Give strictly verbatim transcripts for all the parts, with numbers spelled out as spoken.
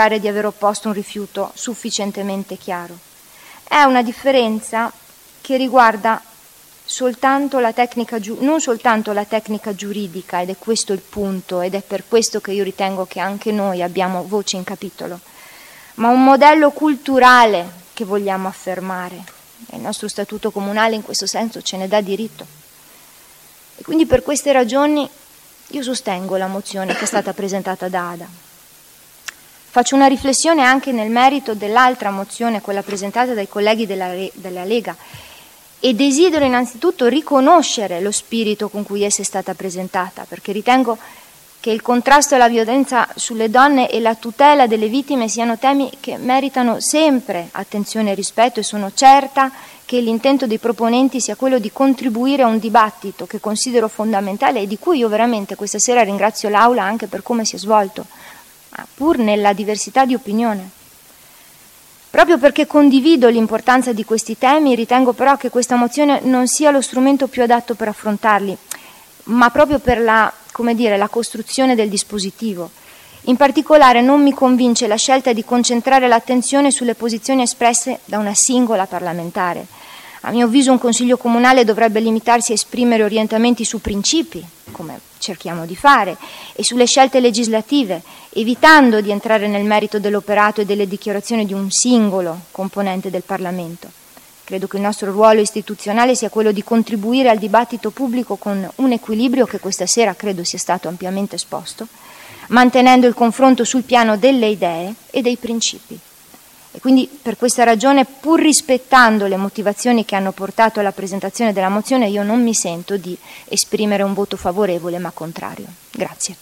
di aver opposto un rifiuto sufficientemente chiaro. È una differenza che riguarda soltanto la tecnica, non soltanto la tecnica giuridica, ed è questo il punto, ed è per questo che io ritengo che anche noi abbiamo voce in capitolo, ma un modello culturale che vogliamo affermare. E il nostro statuto comunale in questo senso ce ne dà diritto. E quindi per queste ragioni io sostengo la mozione che è stata presentata da Ada. Faccio una riflessione anche nel merito dell'altra mozione, quella presentata dai colleghi della, della Lega, e desidero innanzitutto riconoscere lo spirito con cui essa è stata presentata, perché ritengo che il contrasto alla violenza sulle donne e la tutela delle vittime siano temi che meritano sempre attenzione e rispetto, e sono certa che l'intento dei proponenti sia quello di contribuire a un dibattito che considero fondamentale e di cui io veramente questa sera ringrazio l'Aula anche per come si è svolto, pur nella diversità di opinione. Proprio perché condivido l'importanza di questi temi, ritengo però che questa mozione non sia lo strumento più adatto per affrontarli, ma proprio per la, come dire, la costruzione del dispositivo. In particolare non mi convince la scelta di concentrare l'attenzione sulle posizioni espresse da una singola parlamentare. A mio avviso un Consiglio comunale dovrebbe limitarsi a esprimere orientamenti su principi, come cerchiamo di fare, e sulle scelte legislative, evitando di entrare nel merito dell'operato e delle dichiarazioni di un singolo componente del Parlamento. Credo che il nostro ruolo istituzionale sia quello di contribuire al dibattito pubblico con un equilibrio che questa sera credo sia stato ampiamente esposto, mantenendo il confronto sul piano delle idee e dei principi. E quindi per questa ragione, pur rispettando le motivazioni che hanno portato alla presentazione della mozione, io non mi sento di esprimere un voto favorevole ma contrario. Grazie.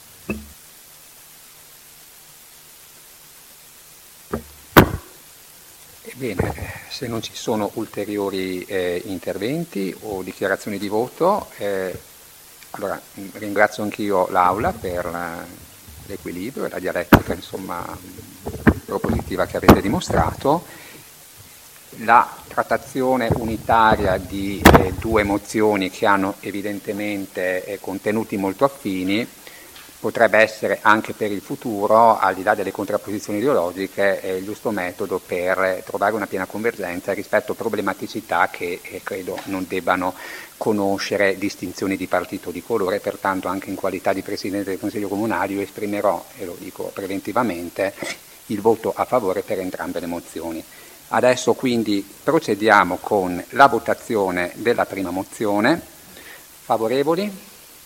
Bene, se non ci sono ulteriori eh, interventi o dichiarazioni di voto, eh, allora ringrazio anch'io l'Aula per la, l'equilibrio e la dialettica, insomma, propositiva che avete dimostrato. La trattazione unitaria di eh, due mozioni che hanno evidentemente eh, contenuti molto affini potrebbe essere anche per il futuro, al di là delle contrapposizioni ideologiche, eh, il giusto metodo per eh, trovare una piena convergenza rispetto a problematicità che eh, credo non debbano conoscere distinzioni di partito o di colore. Pertanto anche in qualità di Presidente del Consiglio Comunale io esprimerò, e lo dico preventivamente, il voto a favore per entrambe le mozioni. Adesso quindi procediamo con la votazione della prima mozione. Favorevoli?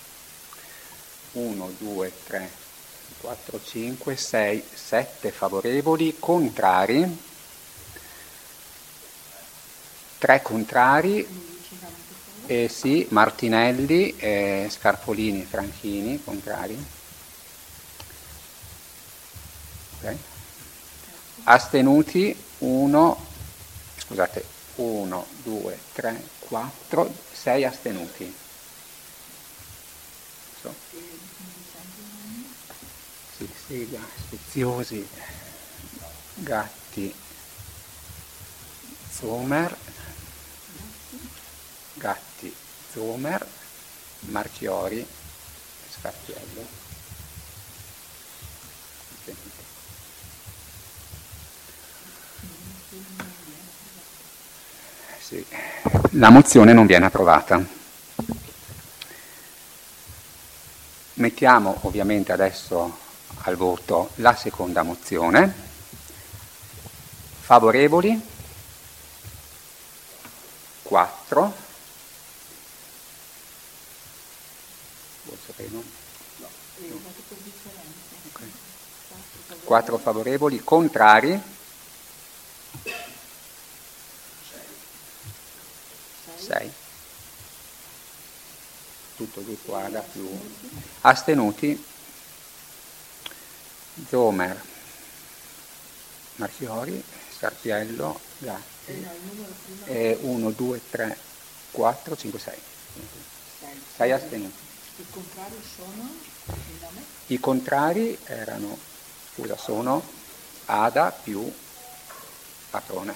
uno, due, tre, quattro, cinque, sei, sette favorevoli, contrari, tre contrari, eh, sì, Martinelli, eh, Scarpolini, Franchini, contrari. Okay. Astenuti, uno, scusate, uno, due, tre, quattro, sei astenuti. Sì, Sega, Speziosi, Gatti, Zomer, Gatti, Zomer, Marchiori, Scarpiello. Sì. La mozione non viene approvata. Mettiamo ovviamente adesso al voto la seconda mozione. Favorevoli? quattro. Vuoi sapere? No? No. Okay. quattro favorevoli, contrari? sei. Tutto il gruppo Ada più astenuti. Zomer, Marchiori, Scarpiello, Gatti, e uno, due, tre, quattro, cinque, sei. sei astenuti. I contrari sono? Il nome? I contrari erano, scusa, sono Ada più Patrone.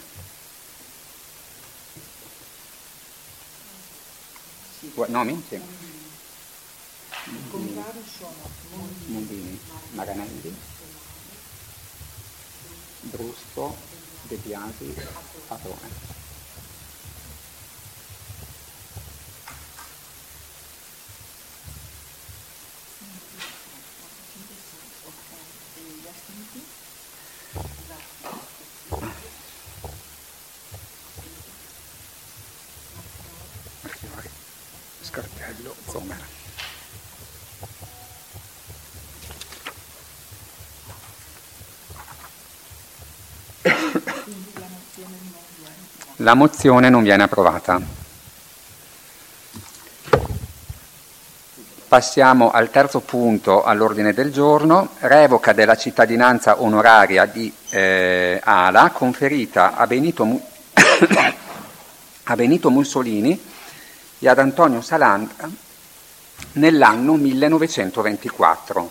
Sì. Nomi? Sì. I contrari sono Mondini, Maranelli, Brusco, De Biasi, Padrone. Scarpello, Zomer. La mozione non viene approvata. Passiamo al terzo punto all'ordine del giorno, revoca della cittadinanza onoraria di eh, Ala conferita a Benito, a Benito Mussolini e ad Antonio Salandra nell'anno millenovecentoventiquattro.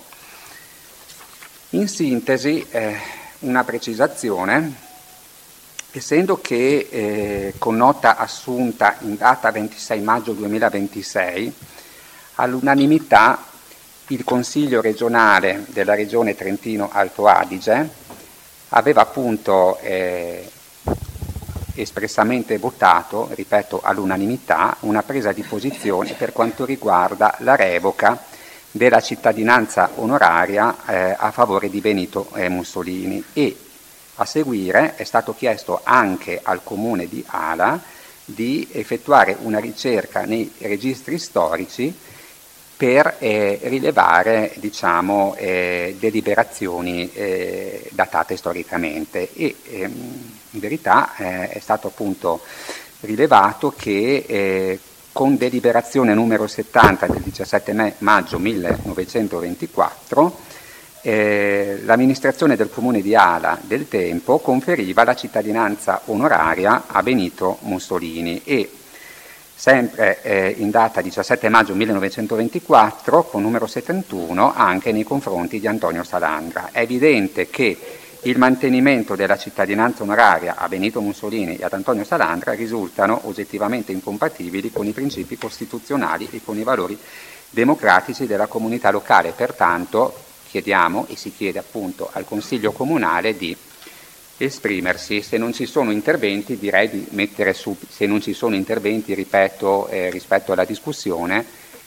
In sintesi, eh, una precisazione. Essendo che eh, con nota assunta in data ventisei maggio duemilaventisei, all'unanimità il Consiglio regionale della Regione Trentino Alto Adige aveva appunto eh, espressamente votato, ripeto all'unanimità, una presa di posizione per quanto riguarda la revoca della cittadinanza onoraria eh, a favore di Benito eh, Mussolini, e a seguire è stato chiesto anche al Comune di Ala di effettuare una ricerca nei registri storici per eh, rilevare, diciamo, eh, deliberazioni eh, datate storicamente, e ehm, in verità eh, è stato appunto rilevato che eh, con deliberazione numero settanta del diciassette maggio millenovecentoventiquattro Eh, l'amministrazione del comune di Ala del tempo conferiva la cittadinanza onoraria a Benito Mussolini, e sempre eh, in data diciassette maggio millenovecentoventiquattro con numero settantuno anche nei confronti di Antonio Salandra. È evidente che il mantenimento della cittadinanza onoraria a Benito Mussolini e ad Antonio Salandra risultano oggettivamente incompatibili con i principi costituzionali e con i valori democratici della comunità locale. Pertanto chiediamo, e si chiede appunto al Consiglio Comunale di esprimersi. Se non ci sono interventi, direi di mettere su, se non ci sono interventi, ripeto, eh, rispetto alla discussione,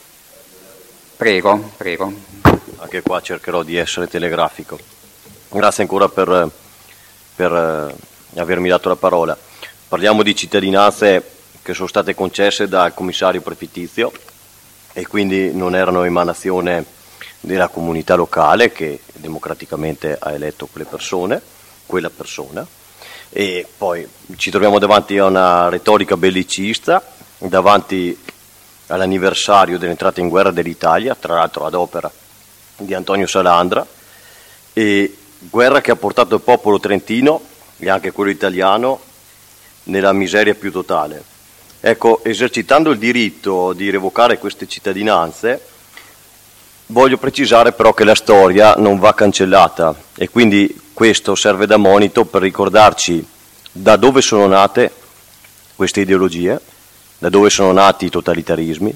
prego, prego. Anche qua cercherò di essere telegrafico. Grazie ancora per, per eh, avermi dato la parola. Parliamo di cittadinanze che sono state concesse dal commissario prefittizio e quindi non erano emanazione della comunità locale che democraticamente ha eletto quelle persone, quella persona, e poi ci troviamo davanti a una retorica bellicista, davanti all'anniversario dell'entrata in guerra dell'Italia, tra l'altro ad opera di Antonio Salandra, e guerra che ha portato il popolo trentino e anche quello italiano nella miseria più totale. Ecco, esercitando il diritto di revocare queste cittadinanze, voglio precisare però che la storia non va cancellata, e quindi questo serve da monito per ricordarci da dove sono nate queste ideologie, da dove sono nati i totalitarismi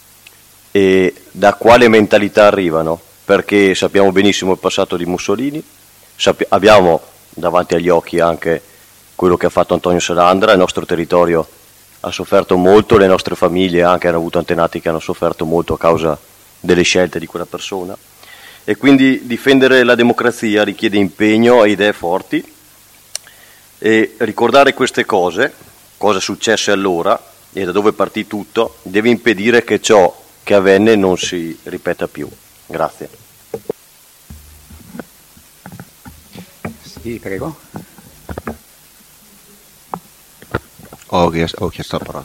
e da quale mentalità arrivano, perché sappiamo benissimo il passato di Mussolini, sappi- abbiamo davanti agli occhi anche quello che ha fatto Antonio Salandra. Il nostro territorio ha sofferto molto, le nostre famiglie anche hanno avuto antenati che hanno sofferto molto a causa delle scelte di quella persona, e quindi difendere la democrazia richiede impegno e idee forti, e ricordare queste cose, cosa successe allora e da dove partì tutto, deve impedire che ciò che avvenne non si ripeta più. Grazie. Sì, prego. Ho chiesto, ho chiesto la parola.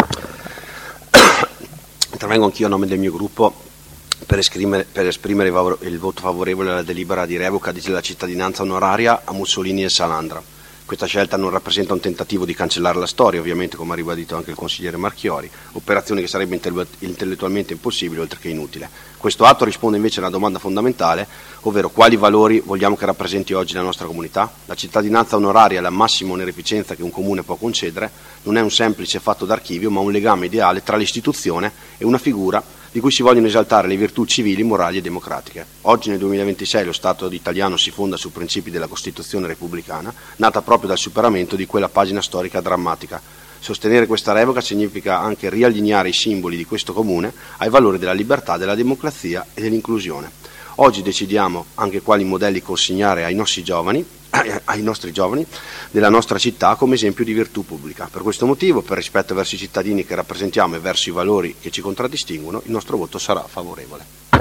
Intervengo anch'io a nome del mio gruppo per esprimere, per esprimere il voto favorevole alla delibera di revoca della cittadinanza onoraria a Mussolini e Salandra. Questa scelta non rappresenta un tentativo di cancellare la storia, ovviamente, come ha ribadito anche il consigliere Marchiori, operazione che sarebbe intellettualmente impossibile oltre che inutile. Questo atto risponde invece a una domanda fondamentale, ovvero quali valori vogliamo che rappresenti oggi la nostra comunità? La cittadinanza onoraria è la massima onorificenza che un comune può concedere, non è un semplice fatto d'archivio, ma un legame ideale tra l'istituzione e una figura di cui si vogliono esaltare le virtù civili, morali e democratiche. Oggi nel duemilaventisei lo Stato italiano si fonda sui principi della Costituzione repubblicana, nata proprio dal superamento di quella pagina storica drammatica. Sostenere questa revoca significa anche riallineare i simboli di questo comune ai valori della libertà, della democrazia e dell'inclusione. Oggi decidiamo anche quali modelli consegnare ai nostri giovani, ai nostri giovani della nostra città come esempio di virtù pubblica. Per questo motivo, per rispetto verso i cittadini che rappresentiamo e verso i valori che ci contraddistinguono, il nostro voto sarà favorevole.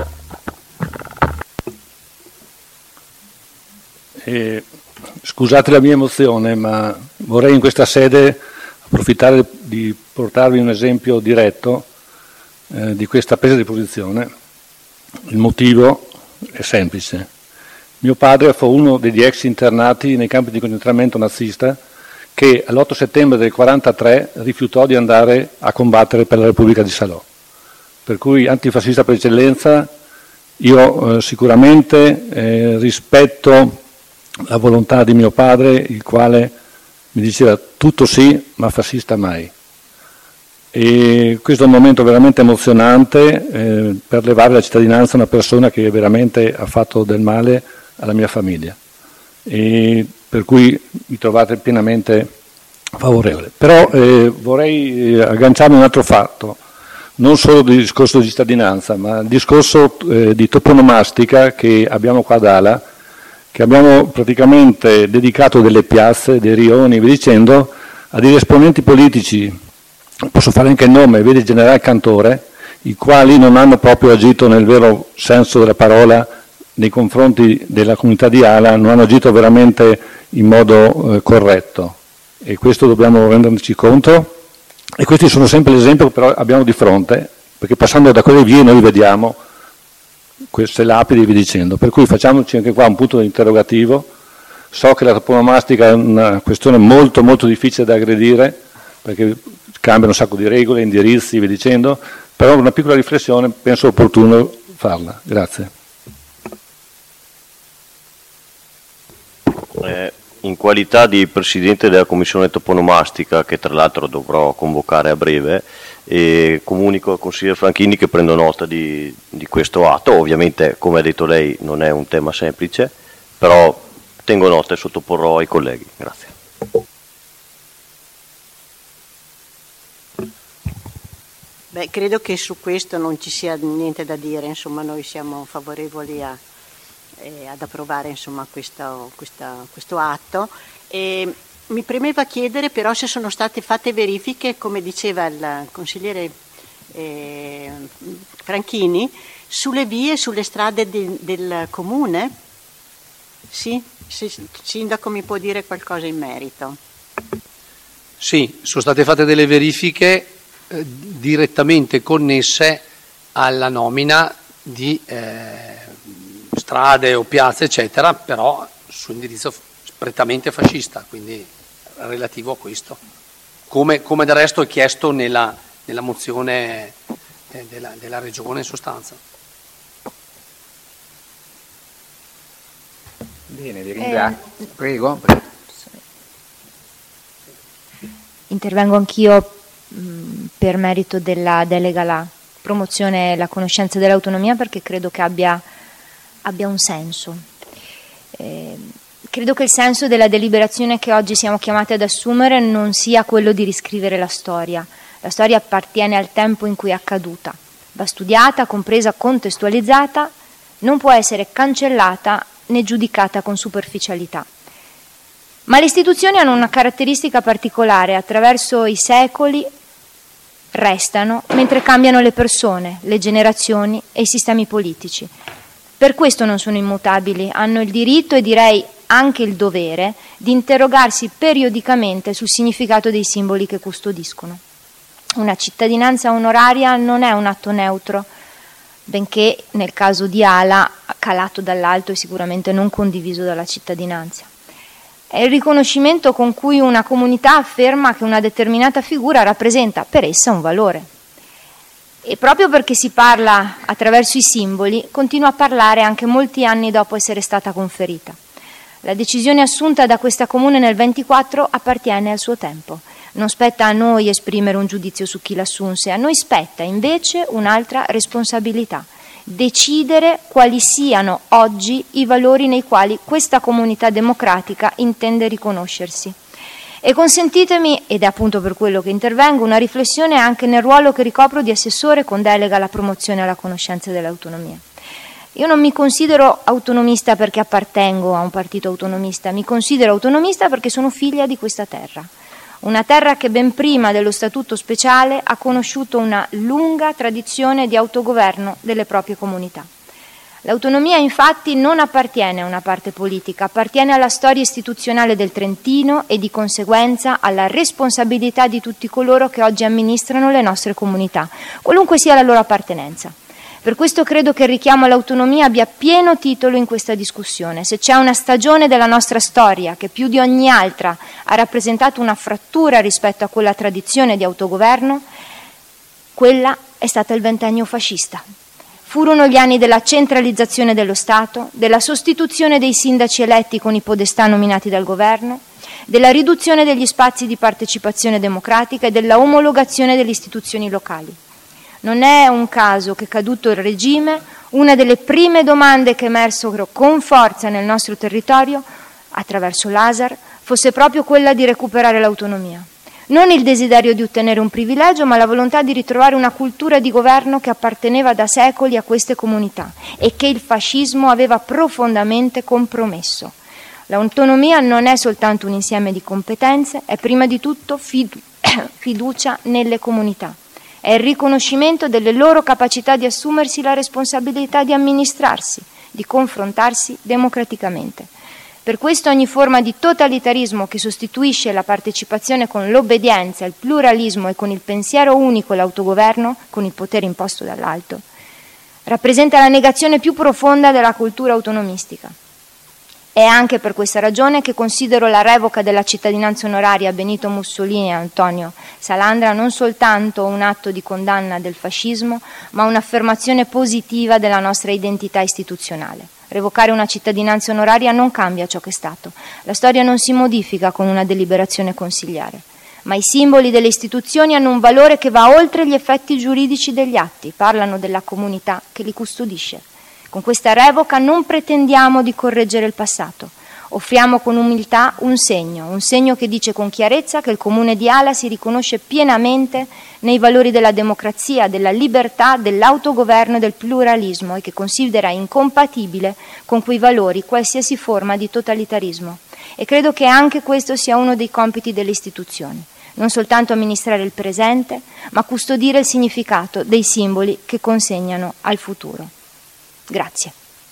Eh, scusate la mia emozione, ma vorrei in questa sede approfittare di portarvi un esempio diretto eh, di questa presa di posizione. Il motivo è semplice. Mio padre fu uno degli ex internati nei campi di concentramento nazista che all'otto settembre del quarantatré rifiutò di andare a combattere per la Repubblica di Salò. Per cui antifascista per eccellenza, io eh, sicuramente eh, rispetto la volontà di mio padre, il quale mi diceva tutto sì, ma fascista mai. E questo è un momento veramente emozionante eh, per levare la cittadinanza a una persona che veramente ha fatto del male alla mia famiglia, e per cui mi trovate pienamente favorevole. Però eh, vorrei eh, agganciarmi a un altro fatto, non solo del discorso di cittadinanza, ma il discorso eh, di toponomastica che abbiamo qua ad Ala, che abbiamo praticamente dedicato delle piazze, dei rioni, vi dicendo, a degli esponenti politici, posso fare anche il nome, vedi il generale Cantore, i quali non hanno proprio agito nel vero senso della parola nei confronti della comunità di Ala, non hanno agito veramente in modo eh, corretto, e questo dobbiamo renderci conto, e questi sono sempre l'esempio che però abbiamo di fronte, perché passando da quelle vie noi vediamo queste lapidi e vi dicendo, per cui facciamoci anche qua un punto interrogativo. So che la toponomastica è una questione molto molto difficile da aggredire, perché cambiano un sacco di regole, indirizzi, vi dicendo, però una piccola riflessione penso opportuno farla. Grazie. Eh, in qualità di Presidente della Commissione Toponomastica, che tra l'altro dovrò convocare a breve, e comunico al consigliere Franchini che prendo nota di, di questo atto. Ovviamente, come ha detto lei, non è un tema semplice, però tengo nota e sottoporrò ai colleghi. Grazie. Beh, credo che su questo non ci sia niente da dire, insomma noi siamo favorevoli a, eh, ad approvare insomma, questo, questa, questo atto. E mi premeva chiedere però se sono state fatte verifiche, come diceva il consigliere eh, Franchini, sulle vie, sulle strade di, del comune? Sì? Se il sindaco mi può dire qualcosa in merito. Sì, sono state fatte delle verifiche eh, direttamente connesse alla nomina di eh, strade o piazze, eccetera, però su indirizzo prettamente fascista, quindi relativo a questo, come, come del resto è chiesto nella, nella mozione eh, della, della Regione in sostanza. Bene, vi ringrazio. Eh, prego. Intervengo anch'io mh, per merito della delega alla promozione e la conoscenza dell'autonomia, perché credo che abbia, abbia un senso. Eh, credo che il senso della deliberazione che oggi siamo chiamati ad assumere non sia quello di riscrivere la storia. La storia appartiene al tempo in cui è accaduta, va studiata, compresa, contestualizzata, non può essere cancellata né giudicata con superficialità. Ma le istituzioni hanno una caratteristica particolare: attraverso i secoli restano, mentre cambiano le persone, le generazioni e i sistemi politici. Per questo non sono immutabili, hanno il diritto e direi anche il dovere di interrogarsi periodicamente sul significato dei simboli che custodiscono. Una cittadinanza onoraria non è un atto neutro, benché nel caso di Ala calato dall'alto e sicuramente non condiviso dalla cittadinanza. È il riconoscimento con cui una comunità afferma che una determinata figura rappresenta per essa un valore. E proprio perché si parla attraverso i simboli, continua a parlare anche molti anni dopo essere stata conferita. La decisione assunta da questa Comune nel ventiquattro appartiene al suo tempo. Non spetta a noi esprimere un giudizio su chi l'assunse, a noi spetta invece un'altra responsabilità: decidere quali siano oggi i valori nei quali questa comunità democratica intende riconoscersi. E consentitemi, ed è appunto per quello che intervengo, una riflessione anche nel ruolo che ricopro di assessore con delega alla promozione e alla conoscenza dell'autonomia. Io non mi considero autonomista perché appartengo a un partito autonomista, mi considero autonomista perché sono figlia di questa terra. Una terra che ben prima dello Statuto speciale ha conosciuto una lunga tradizione di autogoverno delle proprie comunità. L'autonomia infatti non appartiene a una parte politica, appartiene alla storia istituzionale del Trentino e di conseguenza alla responsabilità di tutti coloro che oggi amministrano le nostre comunità, qualunque sia la loro appartenenza. Per questo credo che il richiamo all'autonomia abbia pieno titolo in questa discussione. Se c'è una stagione della nostra storia che più di ogni altra ha rappresentato una frattura rispetto a quella tradizione di autogoverno, quella è stata il ventennio fascista. Furono gli anni della centralizzazione dello Stato, della sostituzione dei sindaci eletti con i podestà nominati dal governo, della riduzione degli spazi di partecipazione democratica e della omologazione delle istituzioni locali. Non è un caso che, caduto il regime, una delle prime domande che emersero con forza nel nostro territorio, attraverso l'A S A R, fosse proprio quella di recuperare l'autonomia. Non il desiderio di ottenere un privilegio, ma la volontà di ritrovare una cultura di governo che apparteneva da secoli a queste comunità e che il fascismo aveva profondamente compromesso. L'autonomia non è soltanto un insieme di competenze, è prima di tutto fiducia nelle comunità. È il riconoscimento delle loro capacità di assumersi la responsabilità di amministrarsi, di confrontarsi democraticamente. Per questo ogni forma di totalitarismo che sostituisce la partecipazione con l'obbedienza, il pluralismo e con il pensiero unico e l'autogoverno, con il potere imposto dall'alto, rappresenta la negazione più profonda della cultura autonomistica. È anche per questa ragione che considero la revoca della cittadinanza onoraria a Benito Mussolini e Antonio Salandra non soltanto un atto di condanna del fascismo, ma un'affermazione positiva della nostra identità istituzionale. Revocare una cittadinanza onoraria non cambia ciò che è stato. La storia non si modifica con una deliberazione consigliare, ma i simboli delle istituzioni hanno un valore che va oltre gli effetti giuridici degli atti, parlano della comunità che li custodisce. Con questa revoca non pretendiamo di correggere il passato, offriamo con umiltà un segno, un segno che dice con chiarezza che il Comune di Ala si riconosce pienamente nei valori della democrazia, della libertà, dell'autogoverno e del pluralismo e che considera incompatibile con quei valori qualsiasi forma di totalitarismo. E credo che anche questo sia uno dei compiti delle istituzioni, non soltanto amministrare il presente, ma custodire il significato dei simboli che consegnano al futuro. Grazie.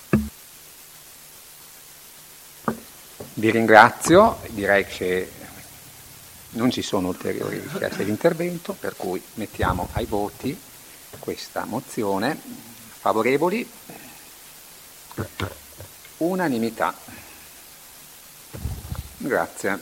Vi ringrazio, direi che non ci sono ulteriori richieste di intervento, per cui mettiamo ai voti questa mozione. Favorevoli? Unanimità. Grazie.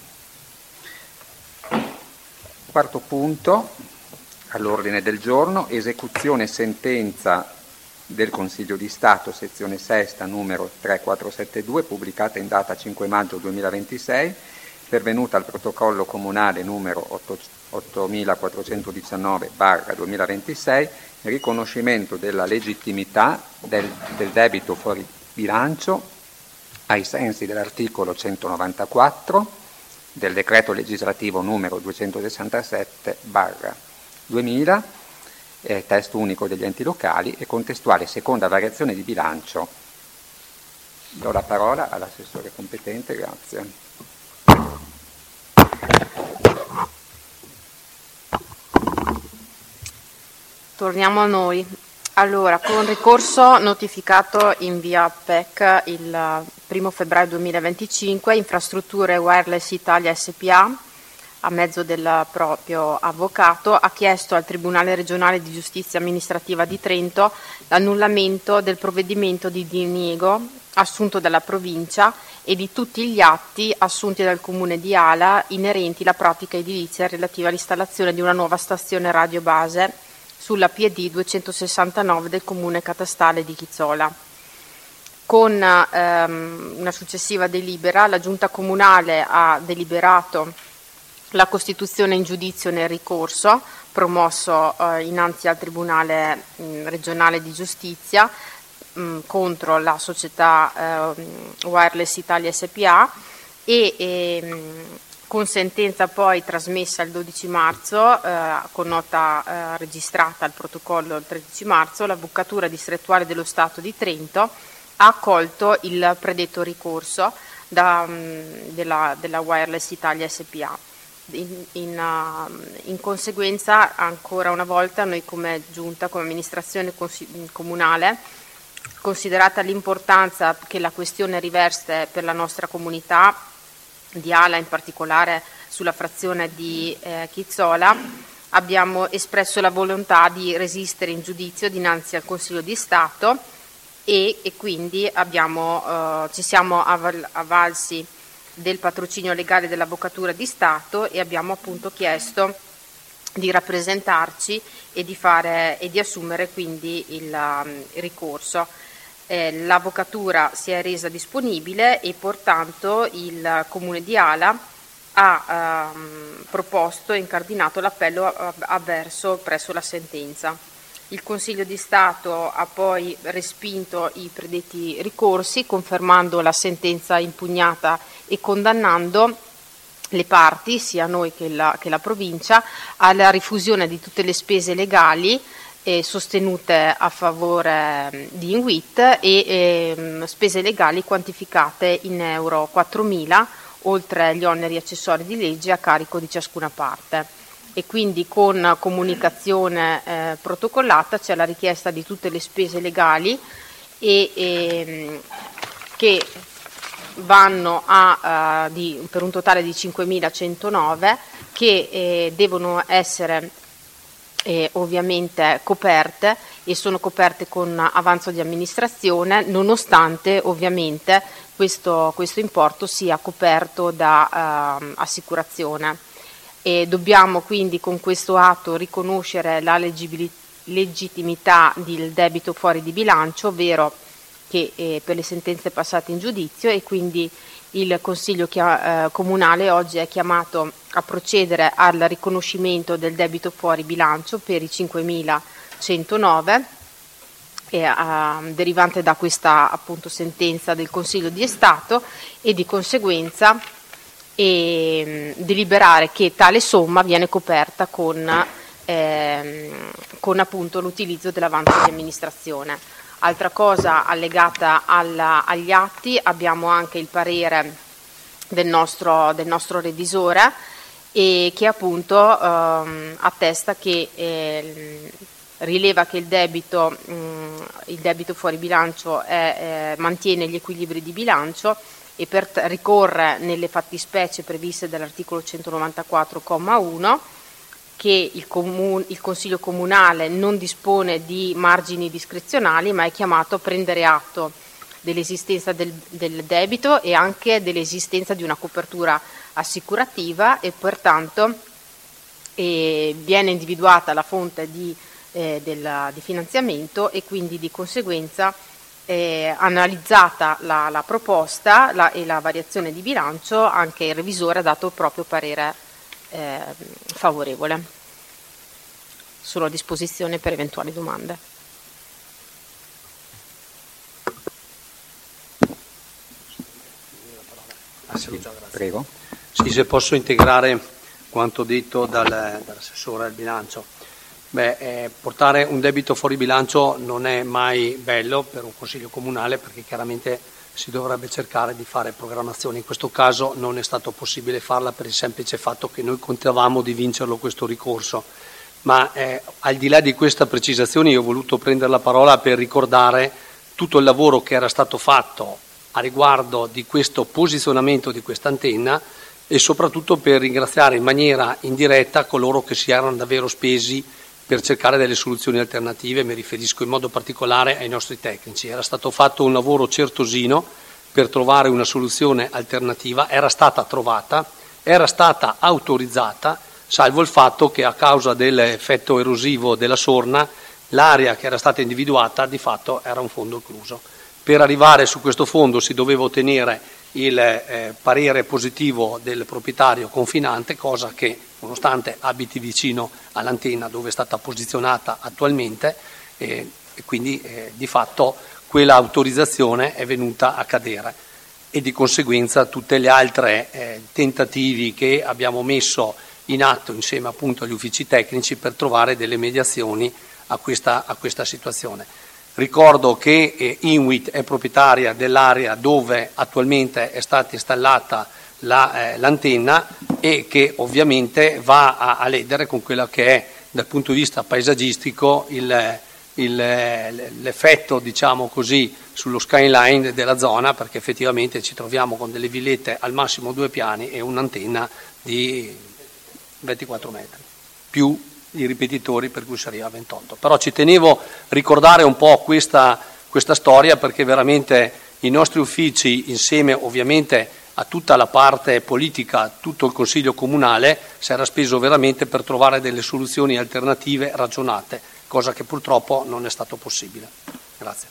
Quarto punto all'ordine del giorno, esecuzione sentenza del Consiglio di Stato, sezione sesta, numero tremilaquattrocentosettantadue, pubblicata in data cinque maggio duemilaventisei, pervenuta al protocollo comunale numero ottomilaquattrocentodiciannove barra duemilaventisei, riconoscimento della legittimità del, del debito fuori bilancio ai sensi dell'articolo centonovantaquattro del decreto legislativo numero duecentosessantasette barra duemila, Eh, testo unico degli enti locali e contestuale seconda variazione di bilancio. Do la parola all'assessore competente, grazie. Torniamo a noi. Allora, con ricorso notificato in via P E C il primo febbraio duemilaventicinque, Infrastrutture Wireless Italia S P A, a mezzo del proprio avvocato, ha chiesto al Tribunale regionale di giustizia amministrativa di Trento l'annullamento del provvedimento di diniego assunto dalla provincia e di tutti gli atti assunti dal Comune di Ala inerenti alla pratica edilizia relativa all'installazione di una nuova stazione radio base sulla P E D duecentosessantanove del Comune catastale di Chizzola. con ehm, una successiva delibera la Giunta Comunale ha deliberato la costituzione in giudizio nel ricorso promosso eh, innanzi al Tribunale mh, regionale di giustizia mh, contro la società eh, Wireless Italia S P A e, e mh, con sentenza poi trasmessa il dodici marzo, eh, con nota eh, registrata al protocollo il tredici marzo, l'Avvocatura distrettuale dello Stato di Trento ha accolto il predetto ricorso da, mh, della, della Wireless Italia S P A. In, in, uh, in conseguenza, ancora una volta, noi come Giunta, come amministrazione comunale, considerata l'importanza che la questione riveste per la nostra comunità di Ala, in particolare sulla frazione di eh, Chizzola, abbiamo espresso la volontà di resistere in giudizio dinanzi al Consiglio di Stato e, e quindi abbiamo, eh, ci siamo avval- avvalsi del patrocinio legale dell'Avvocatura di Stato e abbiamo appunto chiesto di rappresentarci e di, fare, e di assumere quindi il, um, il ricorso. Eh, l'Avvocatura si è resa disponibile e pertanto il Comune di Ala ha um, proposto e incardinato l'appello avverso presso la sentenza. Il Consiglio di Stato ha poi respinto i predetti ricorsi, confermando la sentenza impugnata e condannando le parti, sia noi che la, che la provincia, alla rifusione di tutte le spese legali eh, sostenute a favore di Inwit e eh, spese legali quantificate in euro quattromila, oltre gli oneri accessori di legge a carico di ciascuna parte. E quindi con comunicazione eh, protocollata c'è la richiesta di tutte le spese legali e, e, che vanno a, uh, di, per un totale di cinquemilacentonove che eh, devono essere eh, ovviamente coperte e sono coperte con avanzo di amministrazione, nonostante ovviamente questo, questo importo sia coperto da uh, assicurazione. E dobbiamo quindi con questo atto riconoscere la legittimità del debito fuori di bilancio, ovvero che eh, per le sentenze passate in giudizio, e quindi il Consiglio chia- eh, Comunale oggi è chiamato a procedere al riconoscimento del debito fuori bilancio per i cinquemilacentonove eh, eh, derivante da questa appunto sentenza del Consiglio di Stato e di conseguenza e deliberare che tale somma viene coperta con, ehm, con appunto l'utilizzo dell'avanzo di amministrazione. Altra cosa allegata alla, agli atti, abbiamo anche il parere del nostro, del nostro revisore e che appunto ehm, attesta che eh, rileva che il debito, mh, il debito fuori bilancio è, eh, mantiene gli equilibri di bilancio e per ricorre nelle fattispecie previste dall'articolo centonovantaquattro comma uno che il, comun- il Consiglio Comunale non dispone di margini discrezionali ma è chiamato a prendere atto dell'esistenza del, del debito e anche dell'esistenza di una copertura assicurativa e pertanto eh, viene individuata la fonte di, eh, del, di finanziamento e quindi di conseguenza Eh, analizzata la, la proposta la, e la variazione di bilancio, anche il revisore ha dato il proprio parere eh, favorevole. Sono a disposizione per eventuali domande. Ah, sì, prego. Sì, se posso integrare quanto detto dal, dall'assessore al bilancio. Beh, eh, portare un debito fuori bilancio non è mai bello per un consiglio comunale perché chiaramente si dovrebbe cercare di fare programmazione. In questo caso non è stato possibile farla per il semplice fatto che noi contavamo di vincerlo questo ricorso. Ma eh, al di là di questa precisazione io ho voluto prendere la parola per ricordare tutto il lavoro che era stato fatto a riguardo di questo posizionamento di questa antenna e soprattutto per ringraziare in maniera indiretta coloro che si erano davvero spesi per cercare delle soluzioni alternative, mi riferisco in modo particolare ai nostri tecnici. Era stato fatto un lavoro certosino per trovare una soluzione alternativa, era stata trovata, era stata autorizzata, salvo il fatto che a causa dell'effetto erosivo della Sorna l'area che era stata individuata di fatto era un fondo occluso. Per arrivare su questo fondo si doveva ottenere il eh, parere positivo del proprietario confinante, cosa che, nonostante abiti vicino all'antenna dove è stata posizionata attualmente, eh, e quindi eh, di fatto quella autorizzazione è venuta a cadere, e di conseguenza tutte le altre eh, tentativi che abbiamo messo in atto insieme appunto agli uffici tecnici per trovare delle mediazioni a questa, a questa situazione. Ricordo che eh, Inwit è proprietaria dell'area dove attualmente è stata installata la, eh, l'antenna, e che ovviamente va a, a ledere con quello che è dal punto di vista paesaggistico il, il, l'effetto, diciamo così, sullo skyline della zona, perché effettivamente ci troviamo con delle villette al massimo due piani e un'antenna di ventiquattro metri più i ripetitori, per cui si arriva a ventotto. Però ci tenevo a ricordare un po' questa, questa storia, perché veramente i nostri uffici, insieme ovviamente a tutta la parte politica, tutto il Consiglio Comunale, si era speso veramente per trovare delle soluzioni alternative ragionate, cosa che purtroppo non è stato possibile. Grazie.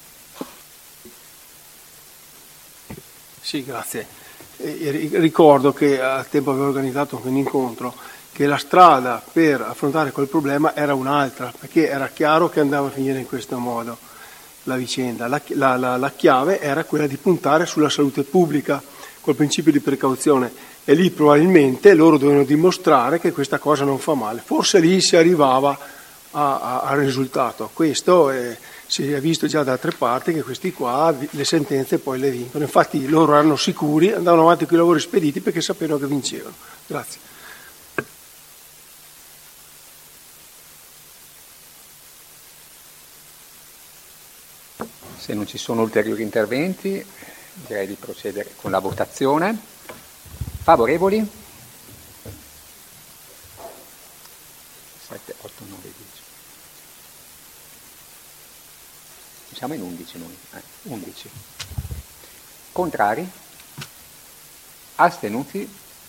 Sì, grazie. E ricordo che a tempo avevo organizzato anche un incontro, che la strada per affrontare quel problema era un'altra, perché era chiaro che andava a finire in questo modo la vicenda. La, la, la, la chiave era quella di puntare sulla salute pubblica col principio di precauzione, e lì probabilmente loro dovevano dimostrare che questa cosa non fa male. Forse lì si arrivava a, a, al risultato. Questo è, si è visto già da altre parti che questi qua le sentenze poi le vincono. Infatti loro erano sicuri, andavano avanti con i lavori spediti perché sapevano che vincevano. Grazie. Se non ci sono ulteriori interventi, direi di procedere con la votazione. Favorevoli? sette, otto, nove, dieci. Siamo in undici noi. Eh, undici. Contrari? Astenuti?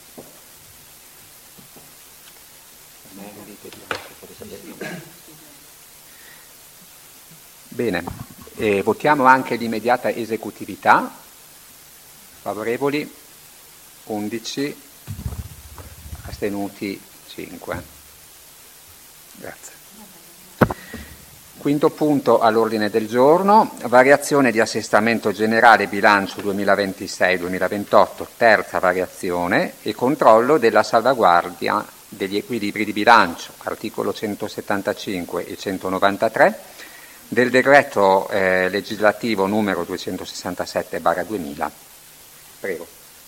Bene. E votiamo anche l'immediata esecutività. Favorevoli undici, astenuti cinque. Grazie. Quinto punto all'ordine del giorno, variazione di assestamento generale bilancio duemilaventisei duemilaventotto, terza variazione, e controllo della salvaguardia degli equilibri di bilancio, articolo centosettantacinque e centonovantatré, del decreto eh, legislativo numero duecentosessantasette barra duemila. Prego.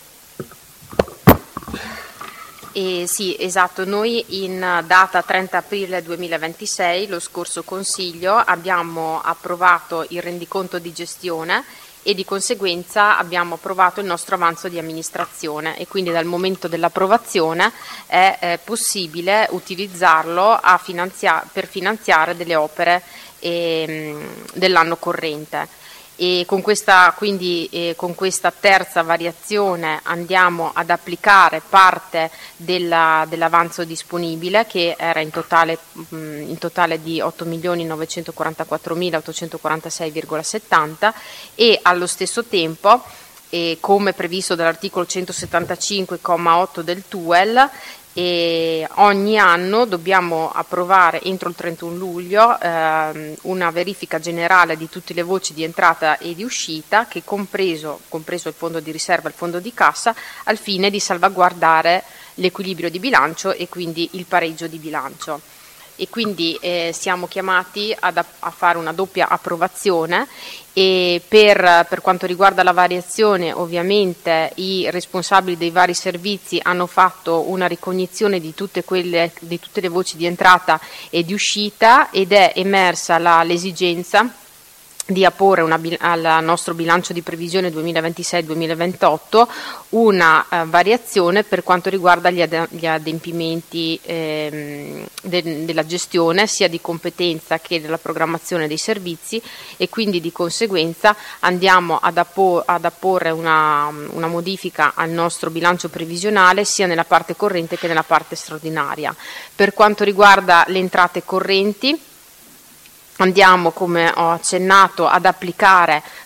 Eh, sì, esatto. Noi in data trenta aprile duemilaventisei, lo scorso Consiglio, abbiamo approvato il rendiconto di gestione e di conseguenza abbiamo approvato il nostro avanzo di amministrazione, e quindi dal momento dell'approvazione è eh, possibile utilizzarlo a finanzia- per finanziare delle opere eh, dell'anno corrente. E con questa, quindi, eh, con questa terza variazione andiamo ad applicare parte della, dell'avanzo disponibile, che era in totale, mh, in totale di otto milioni novecentoquarantaquattromilaottocentoquarantasei virgola settanta, e allo stesso tempo, eh, come previsto dall'articolo centosettantacinque comma otto del T U E L, e ogni anno dobbiamo approvare entro il trentuno luglio eh, una verifica generale di tutte le voci di entrata e di uscita, che compreso, compreso il fondo di riserva e il fondo di cassa, al fine di salvaguardare l'equilibrio di bilancio e quindi il pareggio di bilancio. E quindi eh, siamo chiamati ad, a fare una doppia approvazione, e per, per quanto riguarda la variazione ovviamente i responsabili dei vari servizi hanno fatto una ricognizione di tutte, quelle, di tutte le voci di entrata e di uscita, ed è emersa la, l'esigenza di apporre una, al nostro bilancio di previsione duemilaventisei duemilaventotto una eh, variazione per quanto riguarda gli, ad, gli adempimenti eh, de, della gestione, sia di competenza che della programmazione dei servizi, e quindi di conseguenza andiamo ad, appo, ad apporre una, una modifica al nostro bilancio previsionale sia nella parte corrente che nella parte straordinaria. Per quanto riguarda le entrate correnti, andiamo, come ho accennato, ad applicare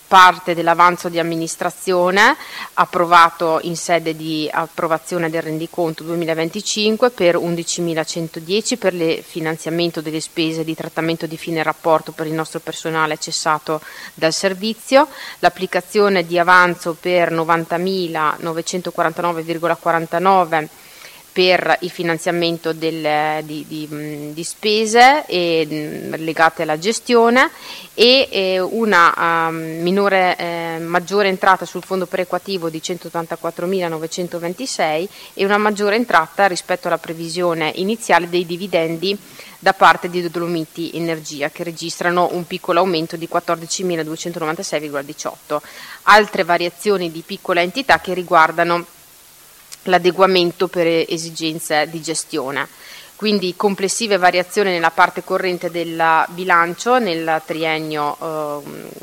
parte dell'avanzo di amministrazione approvato in sede di approvazione del rendiconto duemilaventicinque per undicimilacentodieci per il finanziamento delle spese di trattamento di fine rapporto per il nostro personale cessato dal servizio, l'applicazione di avanzo per novantamilanovecentquarantanove virgola quarantanove per il finanziamento del, di, di, di spese e, legate alla gestione e eh, una um, minore, eh, maggiore entrata sul fondo perequativo di centottantaquattromilanovecentoventisei e una maggiore entrata rispetto alla previsione iniziale dei dividendi da parte di Dolomiti Energia, che registrano un piccolo aumento di quattordicimiladuecentonovantasei virgola diciotto. Altre variazioni di piccola entità che riguardano l'adeguamento per esigenze di gestione. Quindi complessive variazioni nella parte corrente del bilancio nel triennio eh,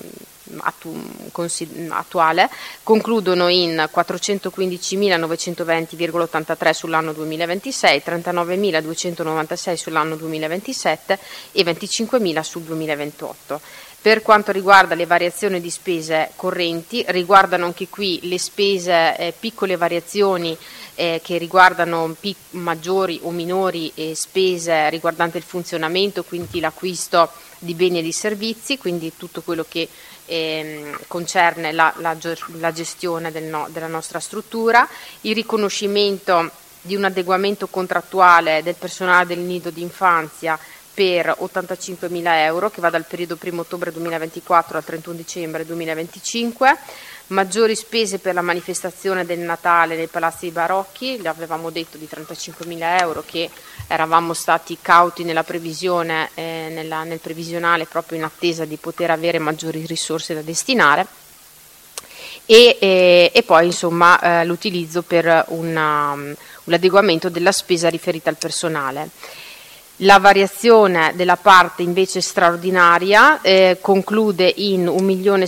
attu- attuale concludono in quattrocentoquindicimilanovecentoventi virgola ottantatré sull'anno duemilaventisei, trentanovemiladuecentonovantasei sull'anno duemilaventisette e venticinquemila sul duemilaventotto. Per quanto riguarda le variazioni di spese correnti, riguardano anche qui le spese, eh, piccole variazioni eh, che riguardano pic- maggiori o minori eh, spese riguardanti il funzionamento, quindi l'acquisto di beni e di servizi, quindi tutto quello che eh, concerne la, la, la gestione del no, della nostra struttura, il riconoscimento di un adeguamento contrattuale del personale del nido d'infanzia per ottantacinquemila euro che va dal periodo primo ottobre duemilaventiquattro al trentuno dicembre duemilaventicinque, maggiori spese per la manifestazione del Natale nei Palazzi Barocchi, le avevamo detto di trentacinquemila euro che eravamo stati cauti nella previsione, eh, nella, nel previsionale proprio in attesa di poter avere maggiori risorse da destinare. E, e, e poi insomma eh, l'utilizzo per una, um, un della spesa riferita al personale. La variazione della parte invece straordinaria eh, conclude in un milione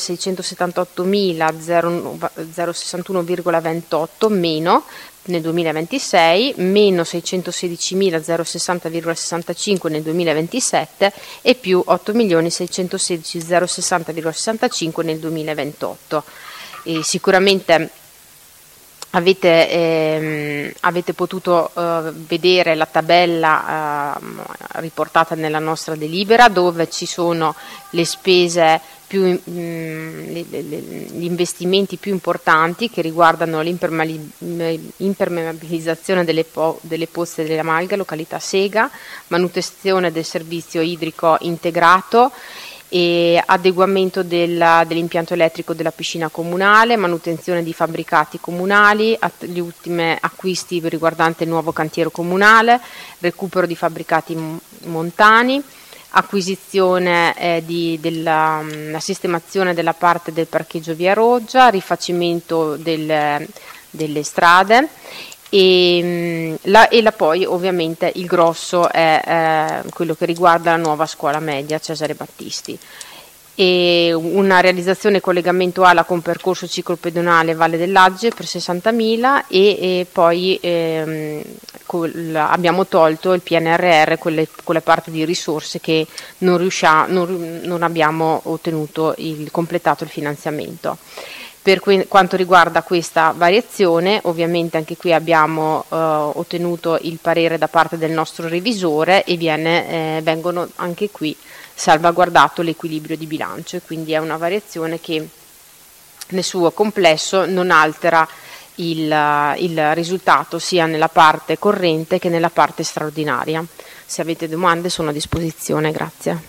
seicentosettantottomilacentosessantuno virgola ventotto meno nel duemilaventisei, meno seicentosedici.060 virgola sessantacinque nel duemilaventisette e più otto milioni seicentosedici virgola sessanta virgola sessantacinque nel duemilaventotto. E sicuramente Avete, ehm, avete potuto eh, vedere la tabella eh, riportata nella nostra delibera dove ci sono le spese più, mh, le, le, gli investimenti più importanti che riguardano l'impermeabilizzazione delle, po- delle pozze della Malga, località Sega, manutenzione del servizio idrico integrato e adeguamento della, dell'impianto elettrico della piscina comunale, manutenzione di fabbricati comunali, at- gli ultimi acquisti riguardanti il nuovo cantiere comunale, recupero di fabbricati m- montani, acquisizione eh, di, della la sistemazione della parte del parcheggio via Roggia, rifacimento del, delle strade. E la, e la poi ovviamente il grosso è eh, quello che riguarda la nuova scuola media Cesare Battisti e una realizzazione collegamento ala con percorso ciclopedonale Valle dell'Agge per sessantamila e, e poi ehm, col, abbiamo tolto il P N R R quelle, quelle parti di risorse che non, riuscia, non, non abbiamo ottenuto il completato il finanziamento. Per que- quanto riguarda questa variazione, ovviamente anche qui abbiamo eh, ottenuto il parere da parte del nostro revisore e viene, eh, vengono anche qui salvaguardato l'equilibrio di bilancio e quindi è una variazione che nel suo complesso non altera il, il risultato sia nella parte corrente che nella parte straordinaria. Se avete domande sono a disposizione, grazie.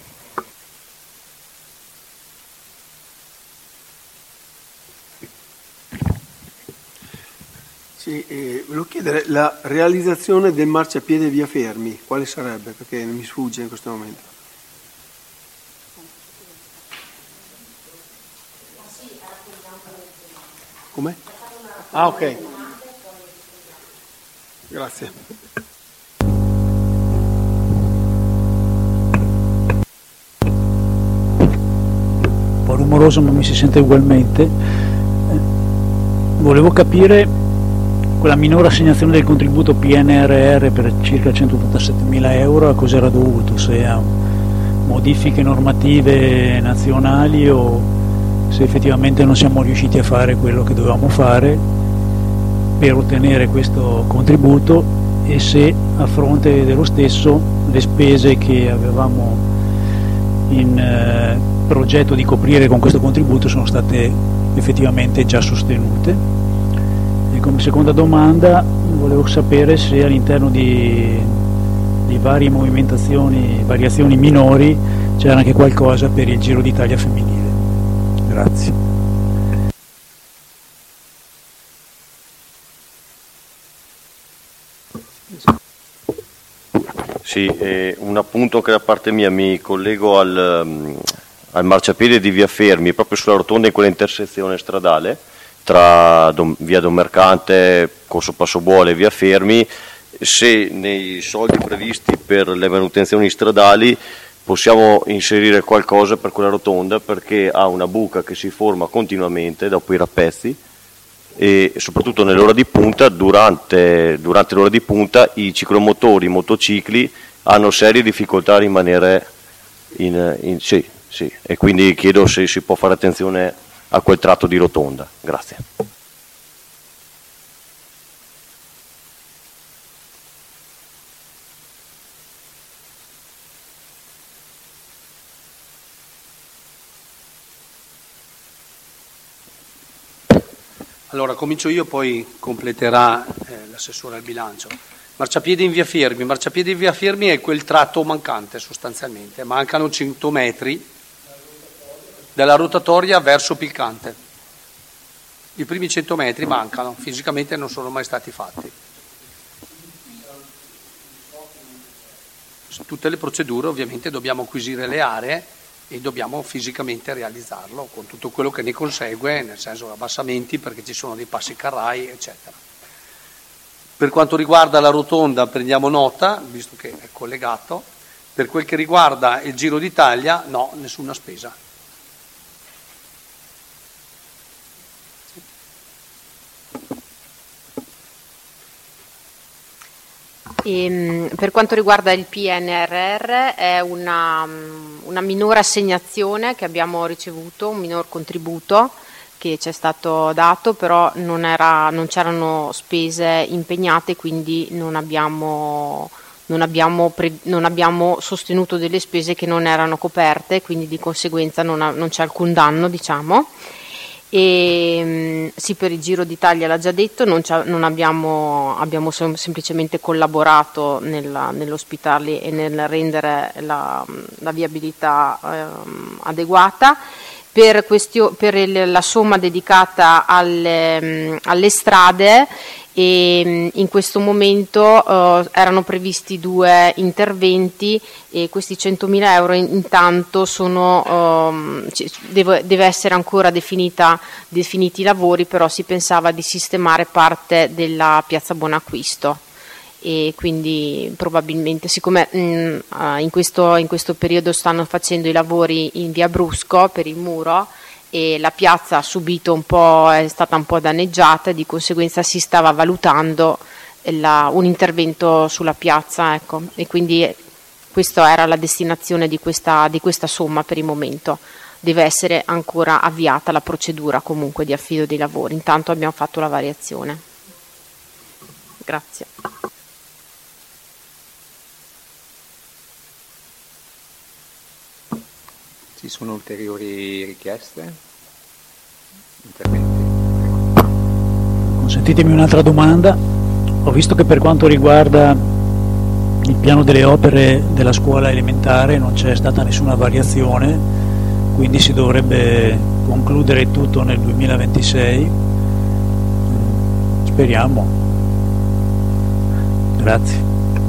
Sì, eh, volevo chiedere la realizzazione del marciapiede via Fermi, quale sarebbe? Perché mi sfugge in questo momento. Come? Ah, ok. Grazie. Un po' rumoroso ma mi si sente ugualmente. Eh, volevo capire quella minore assegnazione del contributo P N R R per circa centottantasettemila euro a cosa era dovuto, se a modifiche normative nazionali o se effettivamente non siamo riusciti a fare quello che dovevamo fare per ottenere questo contributo e se a fronte dello stesso le spese che avevamo in eh, progetto di coprire con questo contributo sono state effettivamente già sostenute. E come seconda domanda volevo sapere se all'interno di, di varie movimentazioni, variazioni minori, c'era anche qualcosa per il Giro d'Italia femminile. Grazie. Sì, eh, un appunto anche da parte mia, mi collego al, um, al marciapiede di Via Fermi, proprio sulla rotonda in quella intersezione stradale tra Dom, Via Don Mercante, Corso Passobuole e Via Fermi, se nei soldi previsti per le manutenzioni stradali possiamo inserire qualcosa per quella rotonda, perché ha una buca che si forma continuamente dopo i rappezzi e soprattutto nell'ora di punta, durante, durante l'ora di punta i ciclomotori, i motocicli hanno serie difficoltà a rimanere in, in sì, sì, e quindi chiedo se si può fare attenzione a quel tratto di rotonda. Grazie. Allora, comincio io, poi completerà eh, l'assessore al bilancio. Marciapiede in Via Fermi. Marciapiede in Via Fermi è quel tratto mancante sostanzialmente. Mancano cento metri dalla rotatoria verso Pilcante. I primi cento metri mancano, fisicamente non sono mai stati fatti. Tutte le procedure, ovviamente dobbiamo acquisire le aree e dobbiamo fisicamente realizzarlo con tutto quello che ne consegue, nel senso abbassamenti perché ci sono dei passi carrai eccetera. Per quanto riguarda la rotonda prendiamo nota, visto che è collegato. Per quel che riguarda il Giro d'Italia, no, nessuna spesa. E, per quanto riguarda il P N R R è una, una minore assegnazione che abbiamo ricevuto, un minor contributo che ci è stato dato, però non, era, non c'erano spese impegnate, quindi non abbiamo, non, abbiamo pre, non abbiamo sostenuto delle spese che non erano coperte, quindi di conseguenza non, ha, non c'è alcun danno, diciamo. E sì, per il Giro d'Italia l'ha già detto, non, non abbiamo, abbiamo sem- semplicemente collaborato nella, nell'ospitarli e nel rendere la, la viabilità ehm, adeguata. Per, questio- per il, la somma dedicata alle, alle strade, e in questo momento eh, erano previsti due interventi e questi centomila euro in, intanto sono, eh, deve, deve essere ancora definita, definiti i lavori, però si pensava di sistemare parte della piazza Buonacquisto e quindi probabilmente, siccome mh, in, questo, in questo periodo stanno facendo i lavori in via Brusco per il muro e la piazza ha subito un po', è stata un po' danneggiata e di conseguenza si stava valutando la, un intervento sulla piazza, ecco, e quindi questa era la destinazione di questa, di questa somma per il momento. Deve essere ancora avviata la procedura comunque di affido dei lavori, intanto abbiamo fatto la variazione. Grazie. Ci sono ulteriori richieste? Interventi? Consentitemi un'altra domanda. Ho visto che per quanto riguarda il piano delle opere della scuola elementare non c'è stata nessuna variazione, quindi si dovrebbe concludere tutto nel duemilaventisei. Speriamo. Grazie.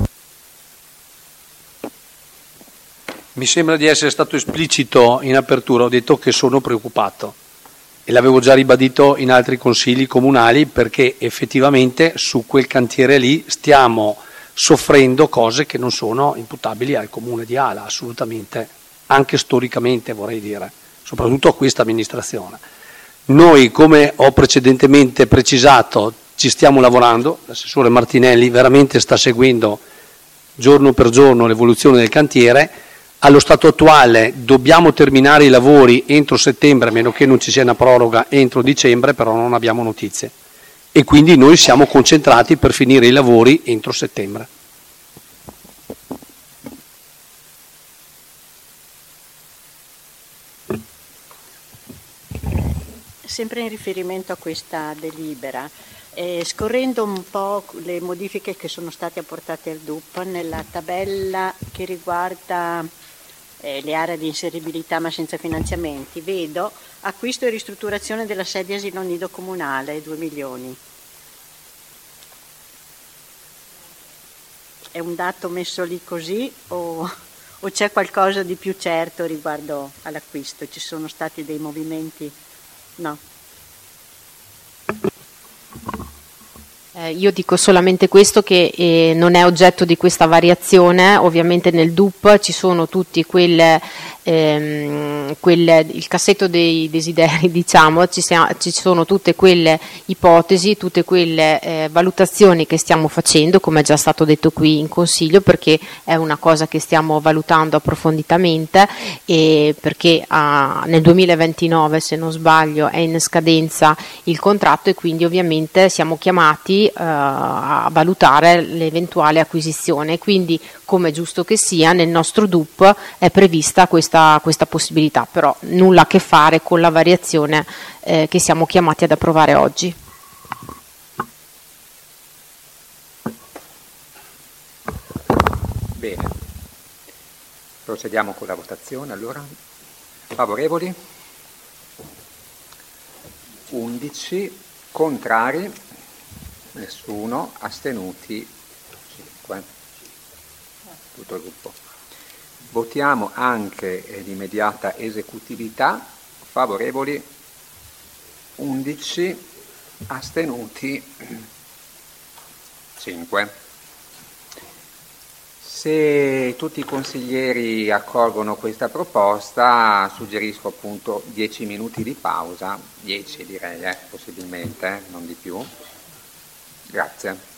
Mi sembra di essere stato esplicito in apertura, ho detto che sono preoccupato e l'avevo già ribadito in altri consigli comunali perché effettivamente su quel cantiere lì stiamo soffrendo cose che non sono imputabili al comune di Ala, assolutamente, anche storicamente vorrei dire, soprattutto a questa amministrazione. Noi, come ho precedentemente precisato, ci stiamo lavorando, l'assessore Martinelli veramente sta seguendo giorno per giorno l'evoluzione del cantiere. allo stato attuale dobbiamo terminare i lavori entro settembre, a meno che non ci sia una proroga entro dicembre, però non abbiamo notizie. E quindi noi siamo concentrati per finire i lavori entro settembre. Sempre in riferimento a questa delibera, eh, scorrendo un po' le modifiche che sono state apportate al D U P, nella tabella che riguarda eh, le aree di inseribilità ma senza finanziamenti, vedo acquisto e ristrutturazione della sede asilo nido comunale, due milioni. È un dato messo lì così o, o c'è qualcosa di più certo riguardo all'acquisto? Ci sono stati dei movimenti? No. Eh, io dico solamente questo, che eh, non è oggetto di questa variazione. Ovviamente nel D U P ci sono tutti quelle, ehm, quelle il cassetto dei desideri, diciamo, ci, sia, ci sono tutte quelle ipotesi, tutte quelle eh, valutazioni che stiamo facendo, come è già stato detto qui in Consiglio, perché è una cosa che stiamo valutando approfonditamente, e perché ah, nel duemilaventinove, se non sbaglio, è in scadenza il contratto, e quindi ovviamente siamo chiamati a valutare l'eventuale acquisizione. Quindi, come è giusto che sia, nel nostro D U P è prevista questa, questa possibilità, però nulla a che fare con la variazione eh, che siamo chiamati ad approvare oggi. Bene, procediamo con la votazione allora. Favorevoli? undici, contrari? Nessuno, astenuti cinque, tutto il gruppo. Votiamo anche eh, l'immediata esecutività. Favorevoli undici, astenuti cinque. Se tutti i consiglieri accolgono questa proposta, suggerisco appunto dieci minuti di pausa, dieci direi, eh, possibilmente, eh, non di più. Grazie.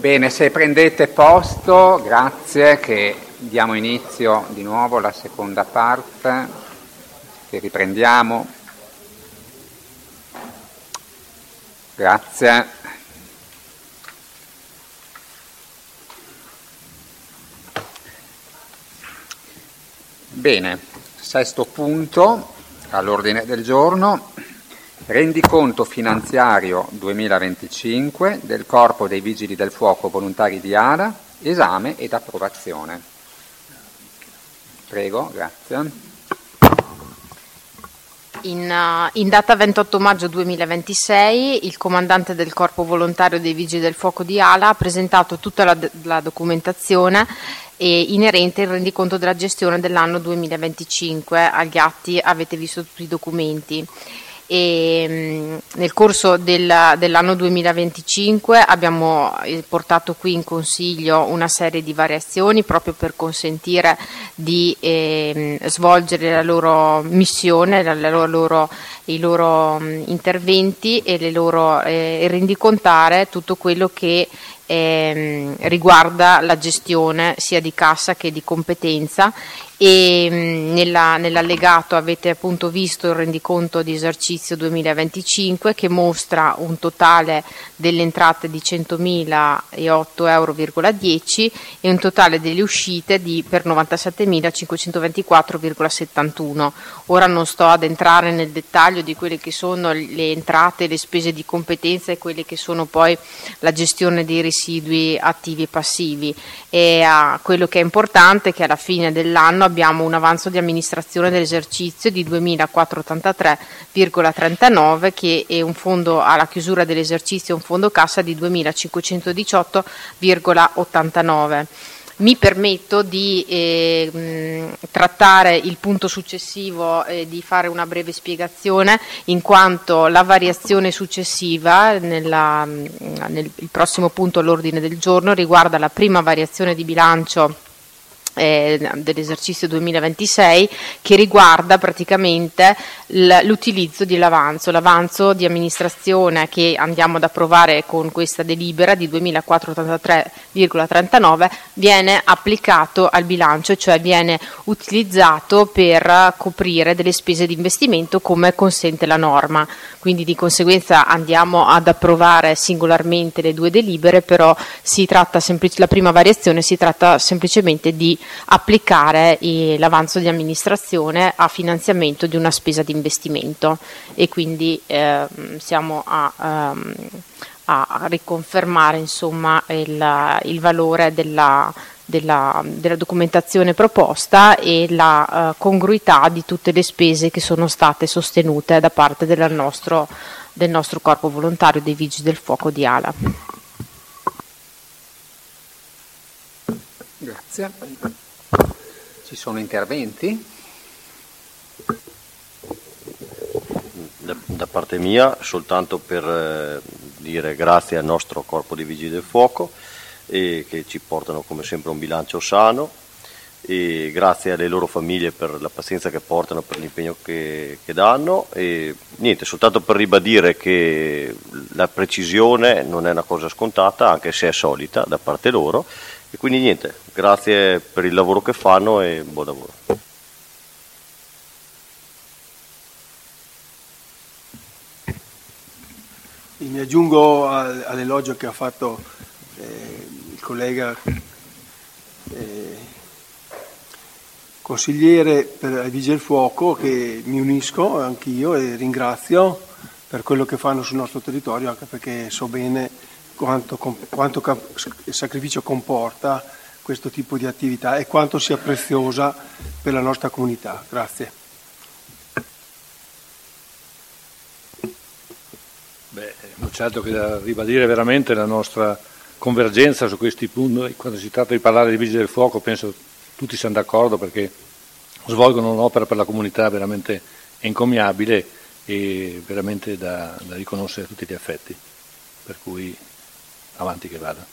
Bene, se prendete posto, grazie, che diamo inizio di nuovo alla seconda parte, che riprendiamo. Grazie. Bene, sesto punto all'ordine del giorno. Rendiconto finanziario duemilaventicinque del Corpo dei Vigili del Fuoco Volontari di ALA, esame ed approvazione. Prego, grazie. In, uh, in data ventotto maggio duemilaventisei il comandante del Corpo Volontario dei Vigili del Fuoco di ALA ha presentato tutta la, la documentazione e inerente il rendiconto della gestione dell'anno duemilaventicinque. Agli atti avete visto tutti i documenti. E mh, nel corso del, dell'anno duemilaventicinque abbiamo portato qui in Consiglio una serie di variazioni proprio per consentire di eh, svolgere la loro missione, la, la loro, i loro mh, interventi e le loro, eh, rendicontare tutto quello che eh, riguarda la gestione sia di cassa che di competenza. E nella, nell'allegato avete appunto visto il rendiconto di esercizio duemilaventicinque che mostra un totale delle entrate di centomilaotto euro virgola dieci e un totale delle uscite di, per novantasettemilacinquecentoventiquattro virgola settantuno. Ora non sto ad entrare nel dettaglio di quelle che sono le entrate, le spese di competenza e quelle che sono poi la gestione dei residui attivi e passivi. E uh, quello che è importante è che alla fine dell'anno abbiamo un avanzo di amministrazione dell'esercizio di duemilaquattrocentottantatré virgola trentanove che è un fondo alla chiusura dell'esercizio, un fondo cassa di duemilacinquecentodiciotto virgola ottantanove. Mi permetto di eh, mh, trattare il punto successivo e eh, di fare una breve spiegazione, in quanto la variazione successiva, nella, nel il prossimo punto all'ordine del giorno, riguarda la prima variazione di bilancio Eh, dell'esercizio duemilaventisei, che riguarda praticamente l'utilizzo dell'avanzo, l'avanzo di amministrazione che andiamo ad approvare con questa delibera di duemilaquattrocentottantatré virgola trentanove viene applicato al bilancio, cioè viene utilizzato per coprire delle spese di investimento come consente la norma. Quindi di conseguenza andiamo ad approvare singolarmente le due delibere, però si tratta semplice, la prima variazione si tratta semplicemente di applicare l'avanzo di amministrazione a finanziamento di una spesa di investimento e quindi eh, siamo a, um, a riconfermare insomma il, il valore della, della, della documentazione proposta e la uh, congruità di tutte le spese che sono state sostenute da parte del nostro, del nostro corpo volontario dei Vigili del Fuoco di ALA. Grazie. Ci sono interventi? Da, da parte mia soltanto per eh, dire grazie al nostro Corpo dei Vigili del Fuoco e che ci portano come sempre un bilancio sano, e grazie alle loro famiglie per la pazienza che portano, per l'impegno che, che danno, e niente, soltanto per ribadire che la precisione non è una cosa scontata, anche se è solita da parte loro, e quindi niente, grazie per il lavoro che fanno e buon lavoro. Mi aggiungo all'elogio che ha fatto eh, il collega eh, consigliere per i Vigili del Fuoco, che mi unisco anch'io e ringrazio per quello che fanno sul nostro territorio, anche perché so bene quanto, quanto sacrificio comporta questo tipo di attività e quanto sia preziosa per la nostra comunità. Grazie. Beh, non c'è altro che da ribadire veramente la nostra convergenza su questi punti. Quando si tratta di parlare di Vigili del Fuoco penso tutti siamo d'accordo, perché svolgono un'opera per la comunità veramente encomiabile e veramente da, da riconoscere a tutti gli effetti, per cui avanti che vada.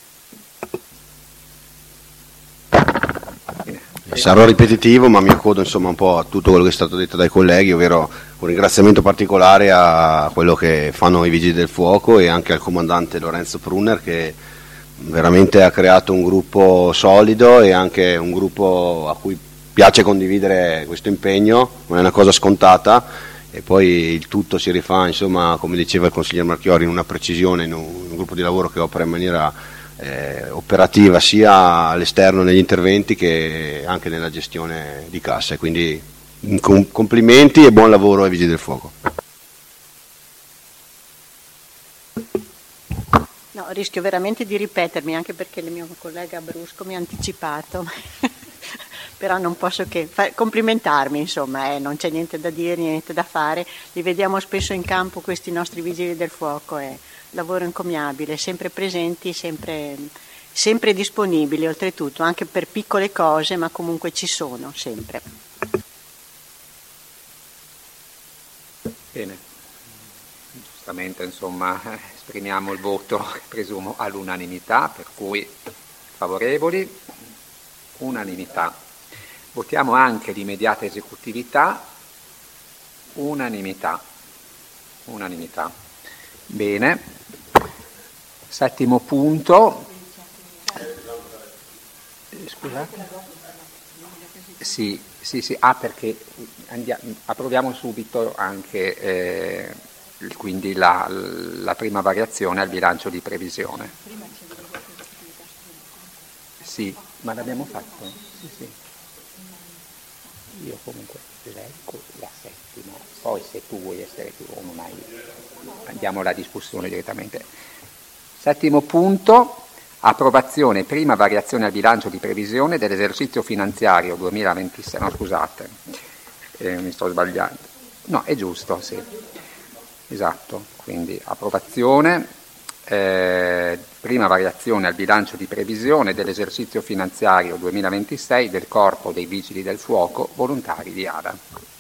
Sarò ripetitivo, ma mi accodo insomma un po' a tutto quello che è stato detto dai colleghi, ovvero un ringraziamento particolare a quello che fanno i Vigili del Fuoco e anche al comandante Lorenzo Prunner, che veramente ha creato un gruppo solido e anche un gruppo a cui piace condividere questo impegno, non è una cosa scontata, e poi il tutto si rifà, insomma, come diceva il consigliere Marchiori, in una precisione, in un, in un gruppo di lavoro che opera in maniera eh, operativa sia all'esterno negli interventi che anche nella gestione di cassa, quindi complimenti e buon lavoro ai Vigili del Fuoco. No, rischio veramente di ripetermi, anche perché il mio collega Brusco mi ha anticipato, però non posso che fa- complimentarmi, insomma, eh, non c'è niente da dire, niente da fare, li vediamo spesso in campo questi nostri Vigili del Fuoco, è lavoro encomiabile, sempre presenti, sempre, sempre disponibili, oltretutto, anche per piccole cose, ma comunque ci sono, sempre. Bene, giustamente, insomma, esprimiamo il voto, presumo, all'unanimità, per cui favorevoli, unanimità. Votiamo anche l'immediata esecutività, unanimità, unanimità. Bene, settimo punto. Scusate? Sì, sì, sì, ah, perché andiamo, approviamo subito anche eh, quindi la, la prima variazione al bilancio di previsione. Sì, ma l'abbiamo fatto? Sì, sì. Io comunque leggo la settima, poi se tu vuoi essere più o non hai, andiamo alla discussione direttamente. Settimo punto, approvazione, prima variazione al bilancio di previsione dell'esercizio finanziario duemilaventisei, no scusate, eh, mi sto sbagliando, no è giusto, sì, esatto, quindi approvazione. Eh, prima variazione al bilancio di previsione dell'esercizio finanziario duemilaventisei del Corpo dei Vigili del Fuoco volontari di Ada.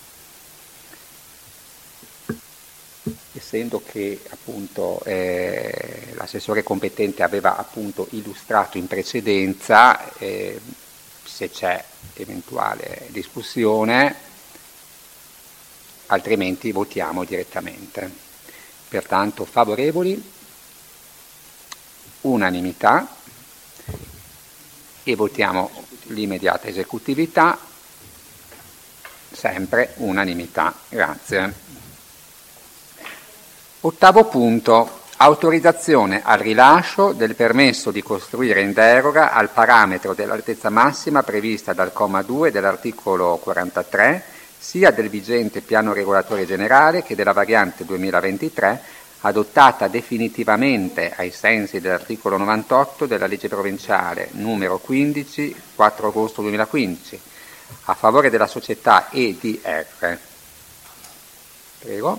Essendo che appunto eh, l'assessore competente aveva appunto illustrato in precedenza, eh, se c'è eventuale discussione, altrimenti votiamo direttamente. Pertanto favorevoli, unanimità, e votiamo l'immediata esecutività, sempre unanimità. Grazie. Ottavo punto, autorizzazione al rilascio del permesso di costruire in deroga al parametro dell'altezza massima prevista dal comma due dell'articolo quarantatré sia del vigente piano regolatore generale che della variante duemilaventitré adottata definitivamente ai sensi dell'articolo novantotto della legge provinciale numero quindici, quattro agosto duemilaquindici, a favore della società E D R. Prego.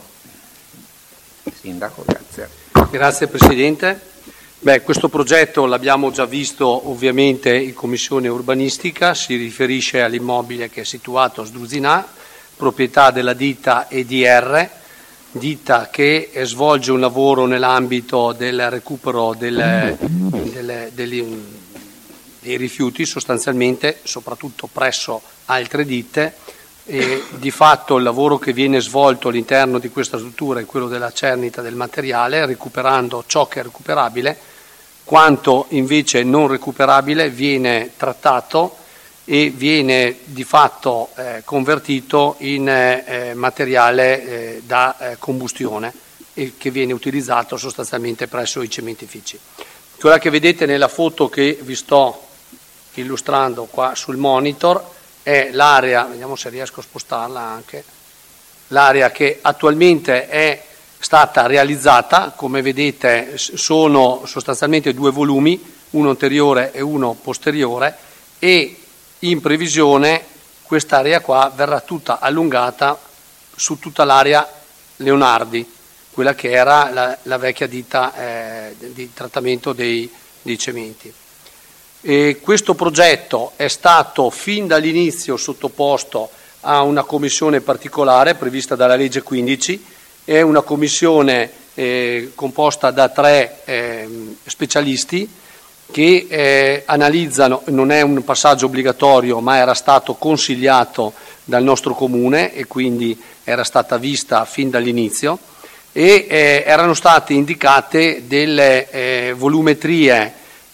Sindaco, grazie. Grazie Presidente. Beh, questo progetto l'abbiamo già visto ovviamente in Commissione Urbanistica, si riferisce all'immobile che è situato a Sdruzinà, proprietà della ditta E D R, ditta che svolge un lavoro nell'ambito del recupero del, del, degli, dei rifiuti sostanzialmente, soprattutto presso altre ditte, e di fatto il lavoro che viene svolto all'interno di questa struttura è quello della cernita del materiale, recuperando ciò che è recuperabile, quanto invece non recuperabile viene trattato e viene di fatto eh, convertito in eh, materiale eh, da eh, combustione e che viene utilizzato sostanzialmente presso i cementifici. Quella che vedete nella foto che vi sto illustrando qua sul monitor è l'area, vediamo se riesco a spostarla anche, l'area che attualmente è stata realizzata. Come vedete sono sostanzialmente due volumi, uno anteriore e uno posteriore, e in previsione quest'area qua verrà tutta allungata su tutta l'area Leonardi, quella che era la, la vecchia ditta eh, di trattamento dei, dei cementi. E questo progetto è stato fin dall'inizio sottoposto a una commissione particolare prevista dalla legge quindici, è una commissione eh, composta da tre eh, specialisti che eh, analizzano, non è un passaggio obbligatorio ma era stato consigliato dal nostro comune e quindi era stata vista fin dall'inizio, e eh, erano state indicate delle eh, volumetrie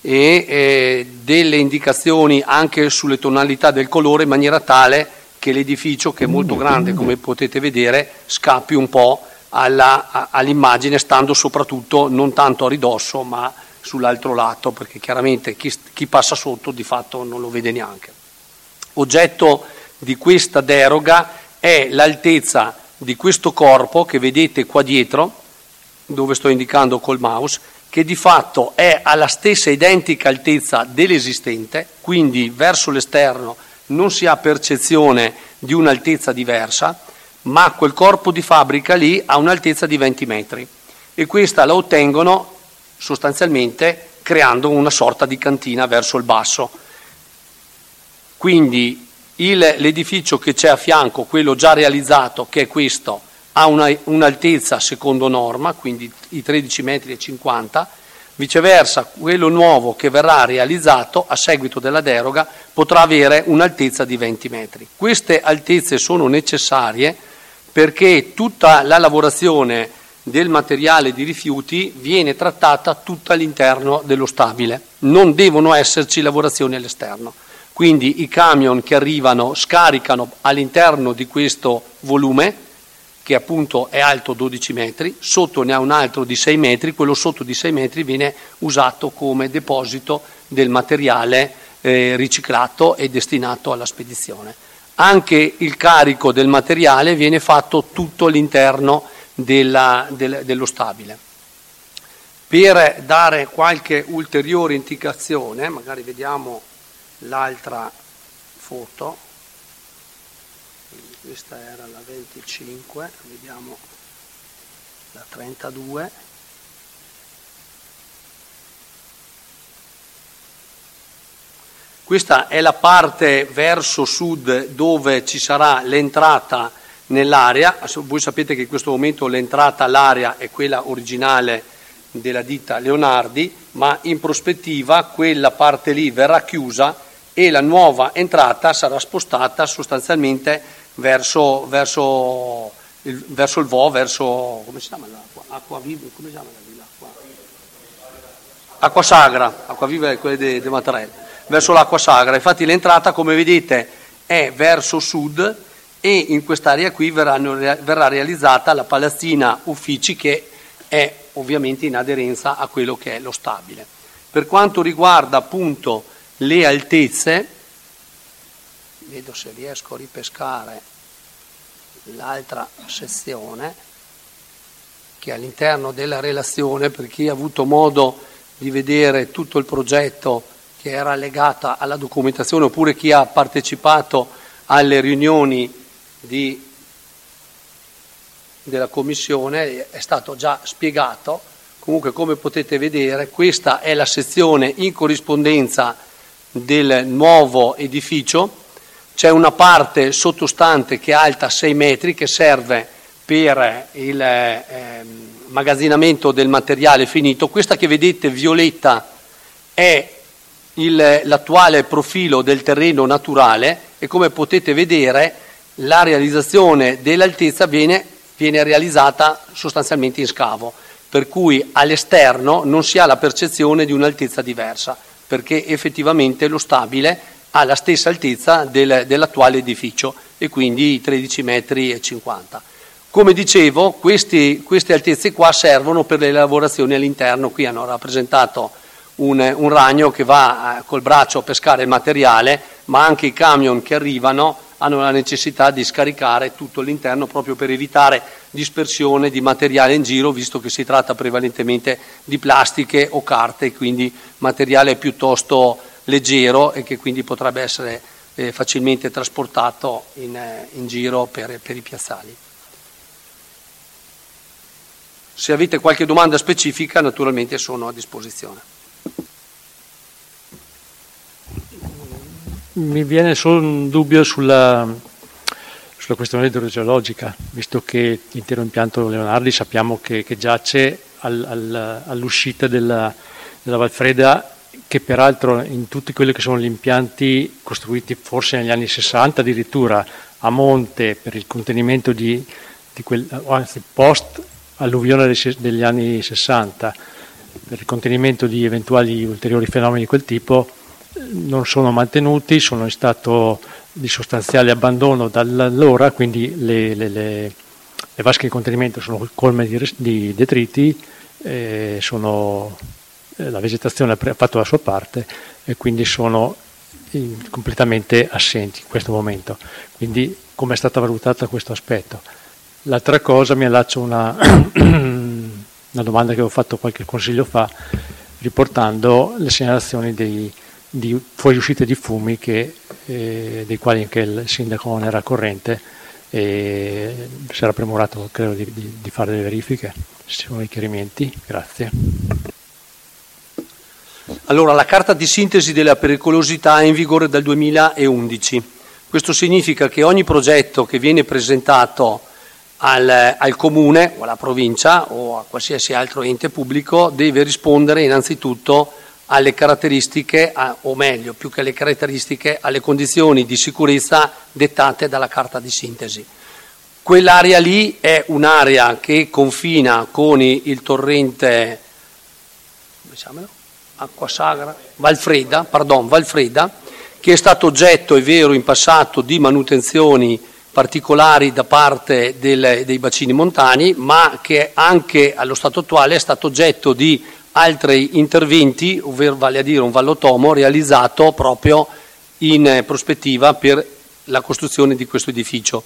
e eh, delle indicazioni anche sulle tonalità del colore in maniera tale che l'edificio, che è molto grande come potete vedere, scappi un po' alla, a, all'immagine, stando soprattutto non tanto a ridosso ma sull'altro lato, perché chiaramente chi, chi passa sotto di fatto non lo vede neanche. Oggetto di questa deroga è l'altezza di questo corpo che vedete qua dietro, dove sto indicando col mouse, che di fatto è alla stessa identica altezza dell'esistente, quindi verso l'esterno non si ha percezione di un'altezza diversa, ma quel corpo di fabbrica lì ha un'altezza di venti metri e questa la ottengono sostanzialmente creando una sorta di cantina verso il basso. Quindi il, l'edificio che c'è a fianco, quello già realizzato, che è questo, ha una, un'altezza secondo norma, quindi i tredici metri e cinquanta, viceversa quello nuovo che verrà realizzato a seguito della deroga potrà avere un'altezza di venti metri. Queste altezze sono necessarie perché tutta la lavorazione del materiale di rifiuti viene trattata tutta all'interno dello stabile, non devono esserci lavorazioni all'esterno. Quindi i camion che arrivano scaricano all'interno di questo volume, che appunto è alto dodici metri, sotto ne ha un altro di sei metri, quello sotto di sei metri viene usato come deposito del materiale eh, riciclato e destinato alla spedizione. Anche il carico del materiale viene fatto tutto all'interno della, del, dello stabile. Per dare qualche ulteriore indicazione, magari vediamo l'altra foto, questa era la venticinque, vediamo la trentadue. Questa è la parte verso sud dove ci sarà l'entrata nell'area. Voi sapete che in questo momento l'entrata all'area è quella originale della ditta Leonardi, ma in prospettiva quella parte lì verrà chiusa e la nuova entrata sarà spostata sostanzialmente verso, verso, il, verso il Vo, verso, come si chiama l'acqua? Acqua Viva, come si chiama la villa? Acqua Sagra, Acqua Viva è quella di Mattarella, verso l'acqua Sagra. Infatti l'entrata, come vedete, è verso sud e in quest'area qui verranno, verrà realizzata la palazzina uffici, che è ovviamente in aderenza a quello che è lo stabile. Per quanto riguarda appunto le altezze, vedo se riesco a ripescare l'altra sezione che è all'interno della relazione, per chi ha avuto modo di vedere tutto il progetto che era legata alla documentazione oppure chi ha partecipato alle riunioni di, della commissione, è stato già spiegato. Comunque, come potete vedere, questa è la sezione in corrispondenza del nuovo edificio. C'è una parte sottostante che è alta sei metri che serve per il eh, magazzinamento del materiale finito. Questa che vedete violetta è il, l'attuale profilo del terreno naturale e come potete vedere la realizzazione dell'altezza viene, viene realizzata sostanzialmente in scavo, per cui all'esterno non si ha la percezione di un'altezza diversa, perché effettivamente lo stabile ha la stessa altezza del, dell'attuale edificio e quindi tredici metri e cinquanta. Come dicevo, questi, queste altezze qua servono per le lavorazioni all'interno. Qui hanno rappresentato un, un ragno che va eh, col braccio a pescare il materiale, ma anche i camion che arrivano hanno la necessità di scaricare tutto l'interno proprio per evitare dispersione di materiale in giro, visto che si tratta prevalentemente di plastiche o carte, quindi materiale piuttosto leggero e che quindi potrebbe essere eh, facilmente trasportato in, eh, in giro per, per i piazzali. Se avete qualche domanda specifica, naturalmente sono a disposizione. Mi viene solo un dubbio sulla, sulla questione idrogeologica, visto che l'intero impianto Leonardi sappiamo che, che giace al, al, all'uscita della, della Valfreda, che peraltro in tutti quelli che sono gli impianti costruiti forse negli anni sessanta addirittura a monte per il contenimento di, di quel, anzi post alluvione degli anni sessanta, per il contenimento di eventuali ulteriori fenomeni di quel tipo non sono mantenuti, sono in stato di sostanziale abbandono da allora, quindi le, le, le, le vasche di contenimento sono colme di, di detriti, eh, sono, eh, la vegetazione ha fatto la sua parte e quindi sono in, completamente assenti in questo momento. Quindi come è stata valutata questo aspetto? L'altra cosa, mi allaccio una, una domanda che ho fatto qualche consiglio fa, riportando le segnalazioni dei, di fuoriuscite di fumi che, eh, dei quali anche il sindaco non era corrente e si era premurato, credo, di, di, di fare delle verifiche. Se ci sono i chiarimenti, grazie. Allora, la carta di sintesi della pericolosità è in vigore dal duemilaundici. Questo significa che ogni progetto che viene presentato al, al comune o alla provincia o a qualsiasi altro ente pubblico deve rispondere innanzitutto alle caratteristiche, o meglio, più che alle caratteristiche, alle condizioni di sicurezza dettate dalla carta di sintesi. Quell'area lì è un'area che confina con il torrente, diciamolo, Acqua Sagra, Valfreda, pardon, Valfreda, che è stato oggetto, è vero, in passato di manutenzioni particolari da parte del, dei bacini montani, ma che anche allo stato attuale è stato oggetto di altri interventi, ovvero vale a dire un vallotomo realizzato proprio in prospettiva per la costruzione di questo edificio.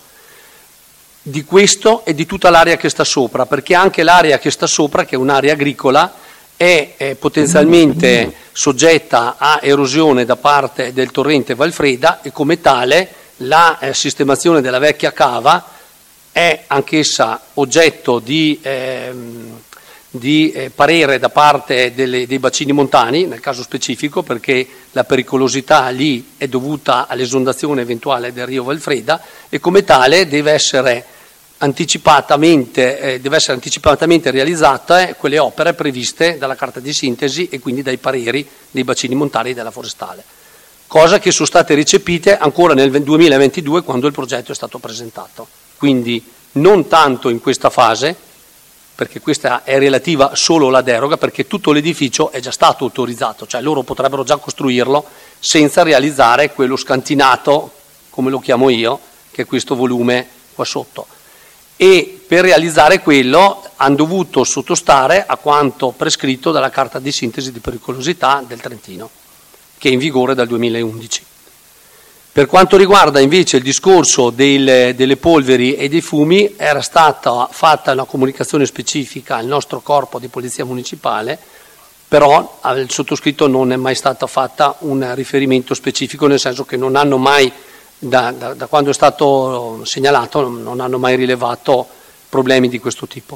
Di questo e di tutta l'area che sta sopra, perché anche l'area che sta sopra, che è un'area agricola, è, è potenzialmente soggetta a erosione da parte del torrente Valfreda e come tale la eh, sistemazione della vecchia cava è anch'essa oggetto di, ehm, di eh, parere da parte delle, dei bacini montani, nel caso specifico, perché la pericolosità lì è dovuta all'esondazione eventuale del rio Valfreda e come tale deve essere anticipatamente, eh, deve essere anticipatamente realizzata eh, quelle opere previste dalla carta di sintesi e quindi dai pareri dei bacini montani e della forestale, cosa che sono state recepite ancora nel duemilaventidue quando il progetto è stato presentato. Quindi non tanto in questa fase, perché questa è relativa solo alla deroga, perché tutto l'edificio è già stato autorizzato, cioè loro potrebbero già costruirlo senza realizzare quello scantinato, come lo chiamo io, che è questo volume qua sotto. E per realizzare quello hanno dovuto sottostare a quanto prescritto dalla carta di sintesi di pericolosità del Trentino, che è in vigore dal duemilaundici. Per quanto riguarda invece il discorso del, delle polveri e dei fumi, era stata fatta una comunicazione specifica al nostro corpo di polizia municipale, però al sottoscritto non è mai stata fatta un riferimento specifico, nel senso che non hanno mai, da, da, da quando è stato segnalato, non hanno mai rilevato problemi di questo tipo.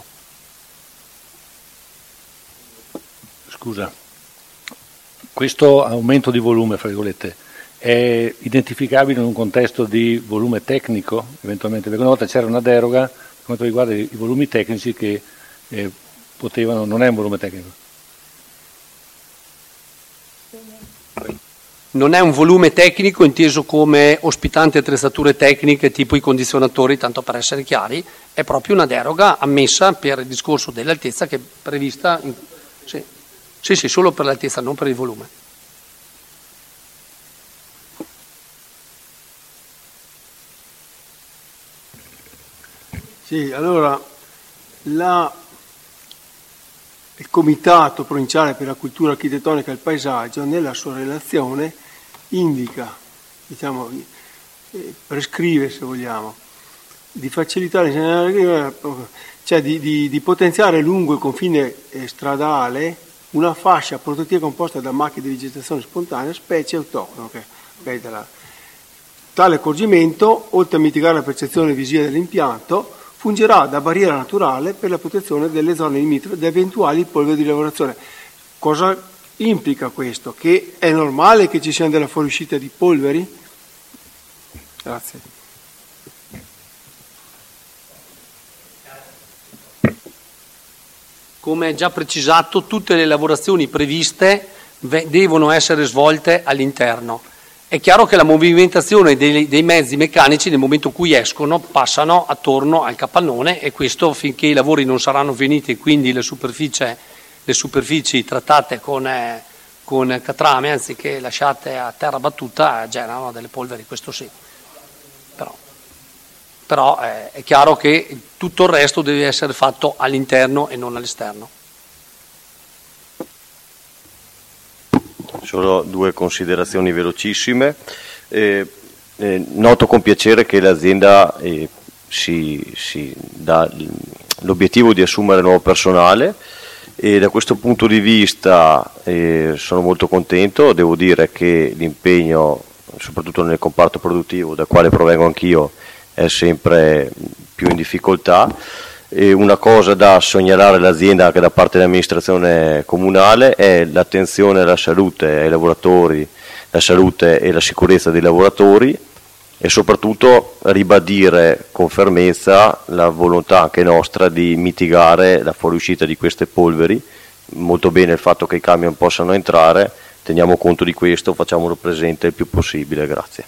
Scusa, questo aumento di volume, fra virgolette, è identificabile in un contesto di volume tecnico, eventualmente, perché una volta c'era una deroga per quanto riguarda i volumi tecnici che eh, potevano, non è un volume tecnico. Non è un volume tecnico inteso come ospitante attrezzature tecniche tipo i condizionatori, tanto per essere chiari, è proprio una deroga ammessa per il discorso dell'altezza che è prevista, in, sì, sì, sì, solo per l'altezza, non per il volume. Sì, allora la, il Comitato Provinciale per la Cultura Architettonica e il Paesaggio nella sua relazione indica, diciamo, eh, prescrive se vogliamo, di facilitare, cioè di, di, di potenziare lungo il confine eh, stradale una fascia protettiva composta da macchie di vegetazione spontanea, specie autoctone. Okay? Okay, dalla... Tale accorgimento, oltre a mitigare la percezione visiva dell'impianto, fungerà da barriera naturale per la protezione delle zone limitrofe da eventuali polveri di lavorazione. Cosa implica questo? Che è normale che ci siano delle fuoriuscite di polveri? Grazie. Come già precisato, tutte le lavorazioni previste devono essere svolte all'interno. È chiaro che la movimentazione dei, dei mezzi meccanici nel momento in cui escono passano attorno al capannone e questo finché i lavori non saranno finiti e quindi la superficie le superfici trattate con, eh, con catrame anziché lasciate a terra battuta generano delle polveri, questo sì. Però, però eh, è chiaro che tutto il resto deve essere fatto all'interno e non all'esterno. Solo due considerazioni velocissime. Eh, eh, noto con piacere che l'azienda eh, si, si dà l'obiettivo di assumere nuovo personale e da questo punto di vista eh, sono molto contento. Devo dire che l'impegno, soprattutto nel comparto produttivo da quale provengo anch'io, è sempre più in difficoltà. E una cosa da segnalare all'azienda anche da parte dell'amministrazione comunale è l'attenzione alla salute ai lavoratori, la salute e la sicurezza dei lavoratori e soprattutto ribadire con fermezza la volontà anche nostra di mitigare la fuoriuscita di queste polveri. Molto bene il fatto che i camion possano entrare, teniamo conto di questo, facciamolo presente il più possibile. Grazie.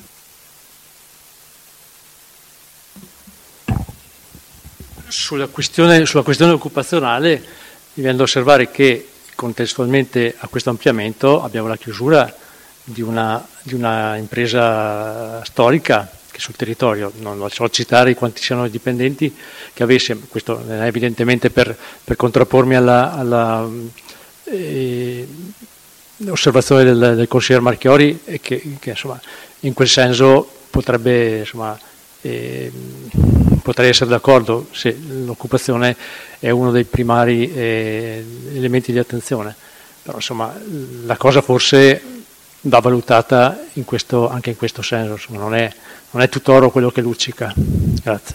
Sulla questione, sulla questione occupazionale mi viene da osservare che contestualmente a questo ampliamento abbiamo la chiusura di una, di una impresa storica che sul territorio, non lo so citare quanti siano i dipendenti che avesse, questo è evidentemente per, per contrappormi alla, alla eh, osservazione del, del consigliere Marchiori e che, che insomma in quel senso potrebbe insomma eh, potrei essere d'accordo se l'occupazione è uno dei primari eh, elementi di attenzione, però insomma la cosa forse va valutata in questo, anche in questo senso, insomma, non è, non è tutt'oro quello che luccica. Grazie.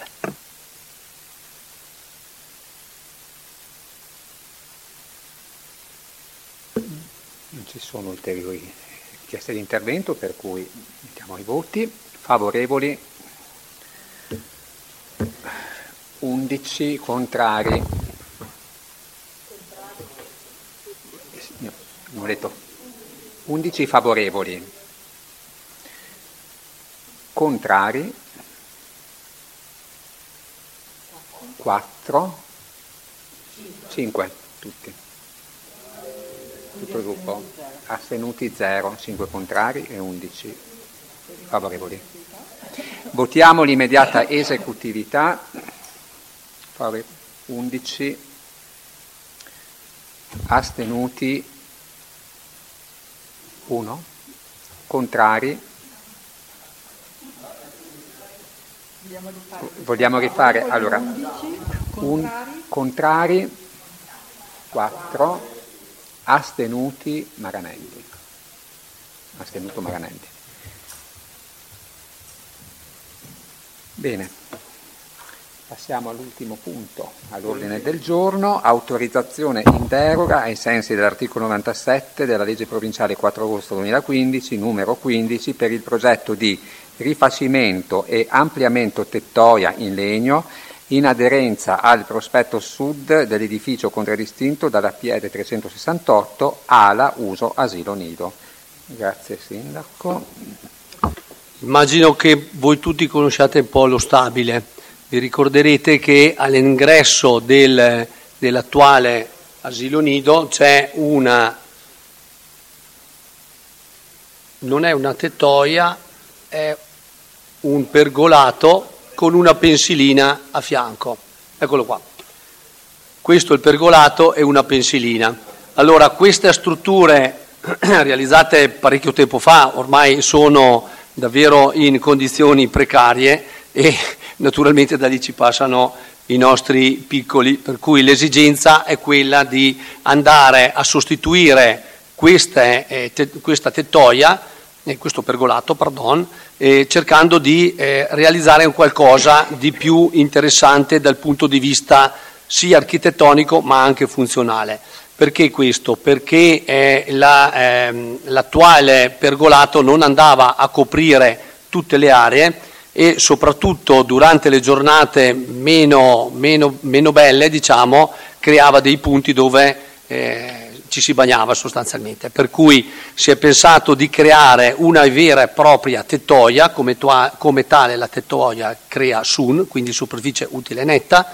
Non ci sono ulteriori richieste di intervento, per cui mettiamo ai voti. Favorevoli undici, contrari no, non ho detto undici favorevoli, contrari quattro, cinque, tutti, tutto il gruppo, astenuti zero, cinque contrari e undici favorevoli. Votiamo l'immediata esecutività. undici, astenuti uno, contrari. Vogliamo rifare? Allora, un, contrari quattro, astenuti Maranelli. Astenuto Maranelli. Bene. Passiamo all'ultimo punto all'ordine del giorno, autorizzazione in deroga ai sensi dell'articolo novantasette della legge provinciale quattro agosto duemilaquindici numero quindici per il progetto di rifacimento e ampliamento tettoia in legno in aderenza al prospetto sud dell'edificio contraddistinto dalla P E D trecentosessantotto ala uso asilo nido. Grazie Sindaco. Immagino che voi tutti conosciate un po' lo stabile. Vi ricorderete che all'ingresso del, dell'attuale asilo nido c'è una, non è una tettoia, è un pergolato con una pensilina a fianco. Eccolo qua. Questo è il pergolato e una pensilina. Allora, queste strutture realizzate parecchio tempo fa, ormai sono davvero in condizioni precarie e naturalmente da lì ci passano i nostri piccoli, per cui l'esigenza è quella di andare a sostituire queste, eh, te, questa tettoia, eh, questo pergolato, pardon, eh, cercando di eh, realizzare un qualcosa di più interessante dal punto di vista sia architettonico ma anche funzionale. Perché questo? Perché eh, la, ehm, l'attuale pergolato non andava a coprire tutte le aree e soprattutto durante le giornate meno, meno, meno belle, diciamo, creava dei punti dove eh, ci si bagnava sostanzialmente. Per cui si è pensato di creare una vera e propria tettoia, come, tua, come tale la tettoia crea S U N, quindi superficie utile netta,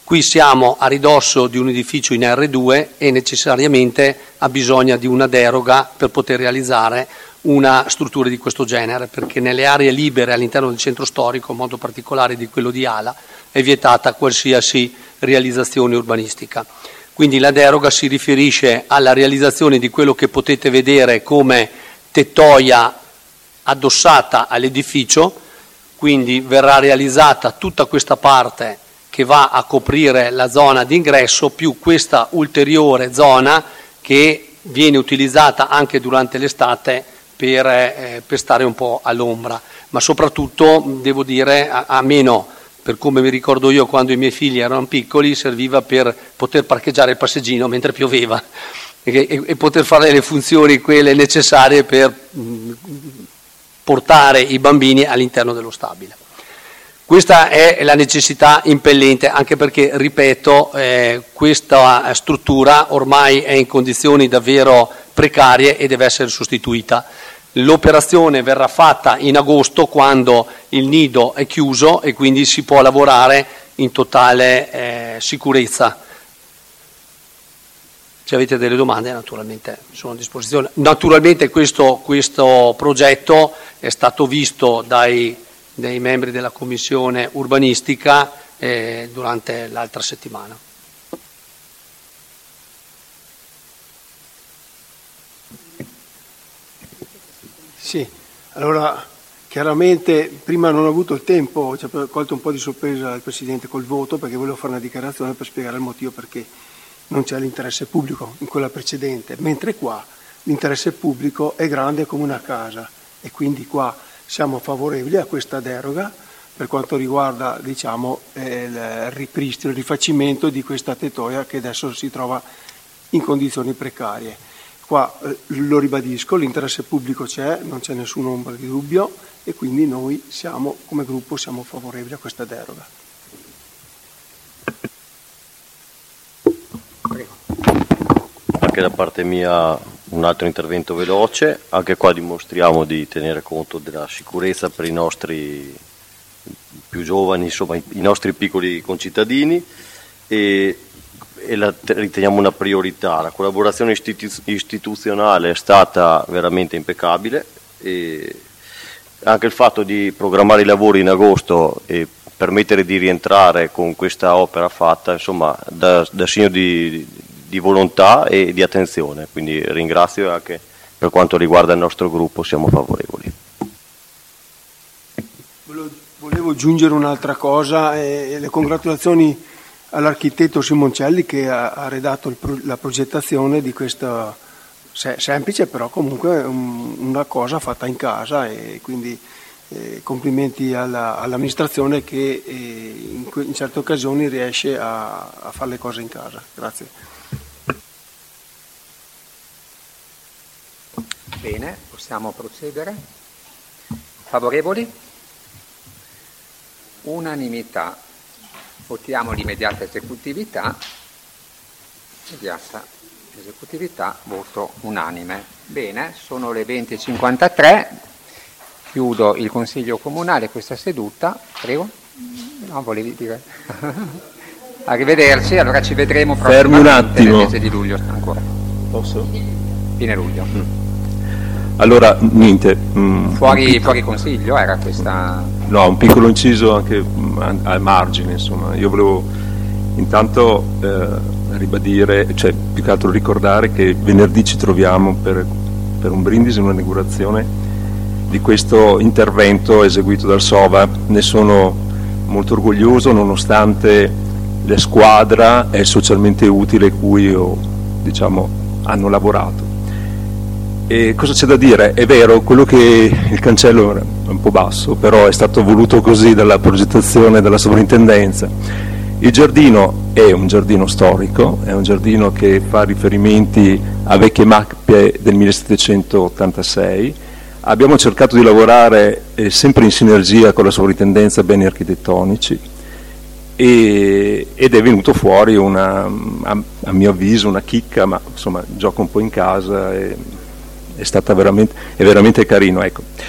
Qui siamo a ridosso di un edificio in erre due e necessariamente ha bisogno di una deroga per poter realizzare una struttura di questo genere, perché nelle aree libere all'interno del centro storico, in modo particolare di quello di Ala, è vietata qualsiasi realizzazione urbanistica. Quindi la deroga si riferisce alla realizzazione di quello che potete vedere come tettoia addossata all'edificio, quindi verrà realizzata tutta questa parte che va a coprire la zona d'ingresso più questa ulteriore zona che viene utilizzata anche durante l'estate per, eh, per stare un po' all'ombra, ma soprattutto devo dire a, a meno, per come mi ricordo io quando i miei figli erano piccoli, serviva per poter parcheggiare il passeggino mentre pioveva e, e, e poter fare le funzioni quelle necessarie per mh, portare i bambini all'interno dello stabile. Questa è la necessità impellente, anche perché, ripeto, eh, questa struttura ormai è in condizioni davvero precarie e deve essere sostituita. L'operazione verrà fatta in agosto, quando il nido è chiuso e quindi si può lavorare in totale eh, sicurezza. Se avete delle domande, naturalmente sono a disposizione. Naturalmente questo, questo progetto è stato visto dai dei membri della commissione urbanistica eh, durante l'altra settimana. Sì, allora chiaramente prima non ho avuto il tempo, ci ha colto un po' di sorpresa il Presidente col voto, perché volevo fare una dichiarazione per spiegare il motivo perché non c'è l'interesse pubblico in quella precedente, mentre qua l'interesse pubblico è grande come una casa e quindi qua siamo favorevoli a questa deroga per quanto riguarda, diciamo, eh, il ripristino, il rifacimento di questa tettoia che adesso si trova in condizioni precarie. Qua eh, lo ribadisco, l'interesse pubblico c'è, non c'è nessuna ombra di dubbio e quindi noi siamo, come gruppo siamo favorevoli a questa deroga. Anche da parte mia un altro intervento veloce, anche qua dimostriamo di tenere conto della sicurezza per i nostri più giovani, insomma i nostri piccoli concittadini e, e la riteniamo una priorità. La collaborazione istitu- istituzionale è stata veramente impeccabile e anche il fatto di programmare i lavori in agosto e permettere di rientrare con questa opera fatta, insomma, da, da segno di di volontà e di attenzione, quindi ringrazio anche per quanto riguarda il nostro gruppo, siamo favorevoli. Volevo aggiungere un'altra cosa, eh, le congratulazioni all'architetto Simoncelli che ha, ha redatto il pro, la progettazione di questa se, semplice però comunque un, una cosa fatta in casa e quindi eh, complimenti alla, all'amministrazione che eh, in, in certe occasioni riesce a, a fare le cose in casa. Grazie. Bene, possiamo procedere. Favorevoli? Unanimità. Votiamo l'immediata esecutività. Immediata esecutività, voto unanime. Bene, sono le venti e cinquantatré. Chiudo il Consiglio Comunale questa seduta. Prego. No, volevi dire? Arrivederci, allora ci vedremo prossimamente nel mese di luglio ancora. Posso? Fine luglio. Mm. Allora, niente. Mm, fuori, pic- fuori consiglio era questa... No, un piccolo inciso anche mm, al margine, insomma. Io volevo intanto eh, ribadire, cioè più che altro ricordare che venerdì ci troviamo per, per un brindisi, un'inaugurazione di questo intervento eseguito dal Sova. Ne sono molto orgoglioso, nonostante la squadra è socialmente utile cui ho, diciamo, hanno lavorato. E cosa c'è da dire? È vero, quello che il cancello è un po' basso, però è stato voluto così dalla progettazione della sovrintendenza. Il giardino è un giardino storico, è un giardino che fa riferimenti a vecchie mappe del millesettecentottantasei. Abbiamo cercato di lavorare eh, sempre in sinergia con la sovrintendenza beni architettonici e, ed è venuto fuori una, a, a mio avviso, una chicca, ma insomma gioco un po' in casa e, è stata veramente, è veramente carino, ecco.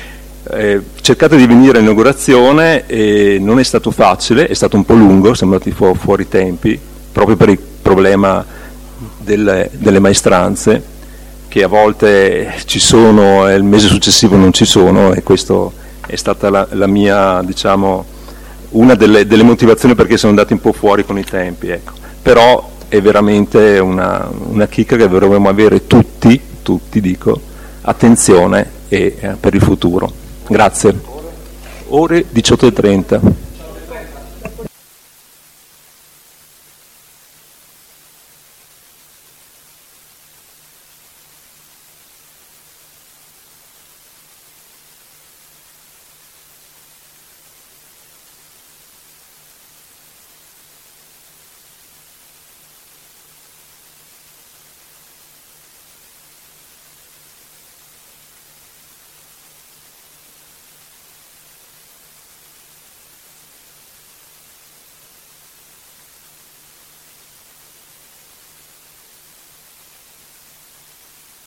Eh, cercate di venire all'inaugurazione e non è stato facile, è stato un po' lungo, siamo andati fu- fuori tempi, proprio per il problema delle, delle maestranze, che a volte ci sono e il mese successivo non ci sono, e questo è stata la, la mia, diciamo, una delle, delle motivazioni perché siamo andati un po' fuori con i tempi, ecco. Però è veramente una, una chicca che dovremmo avere tutti, tutti dico, attenzione e, eh, per il futuro. Grazie. Ore diciotto e trenta.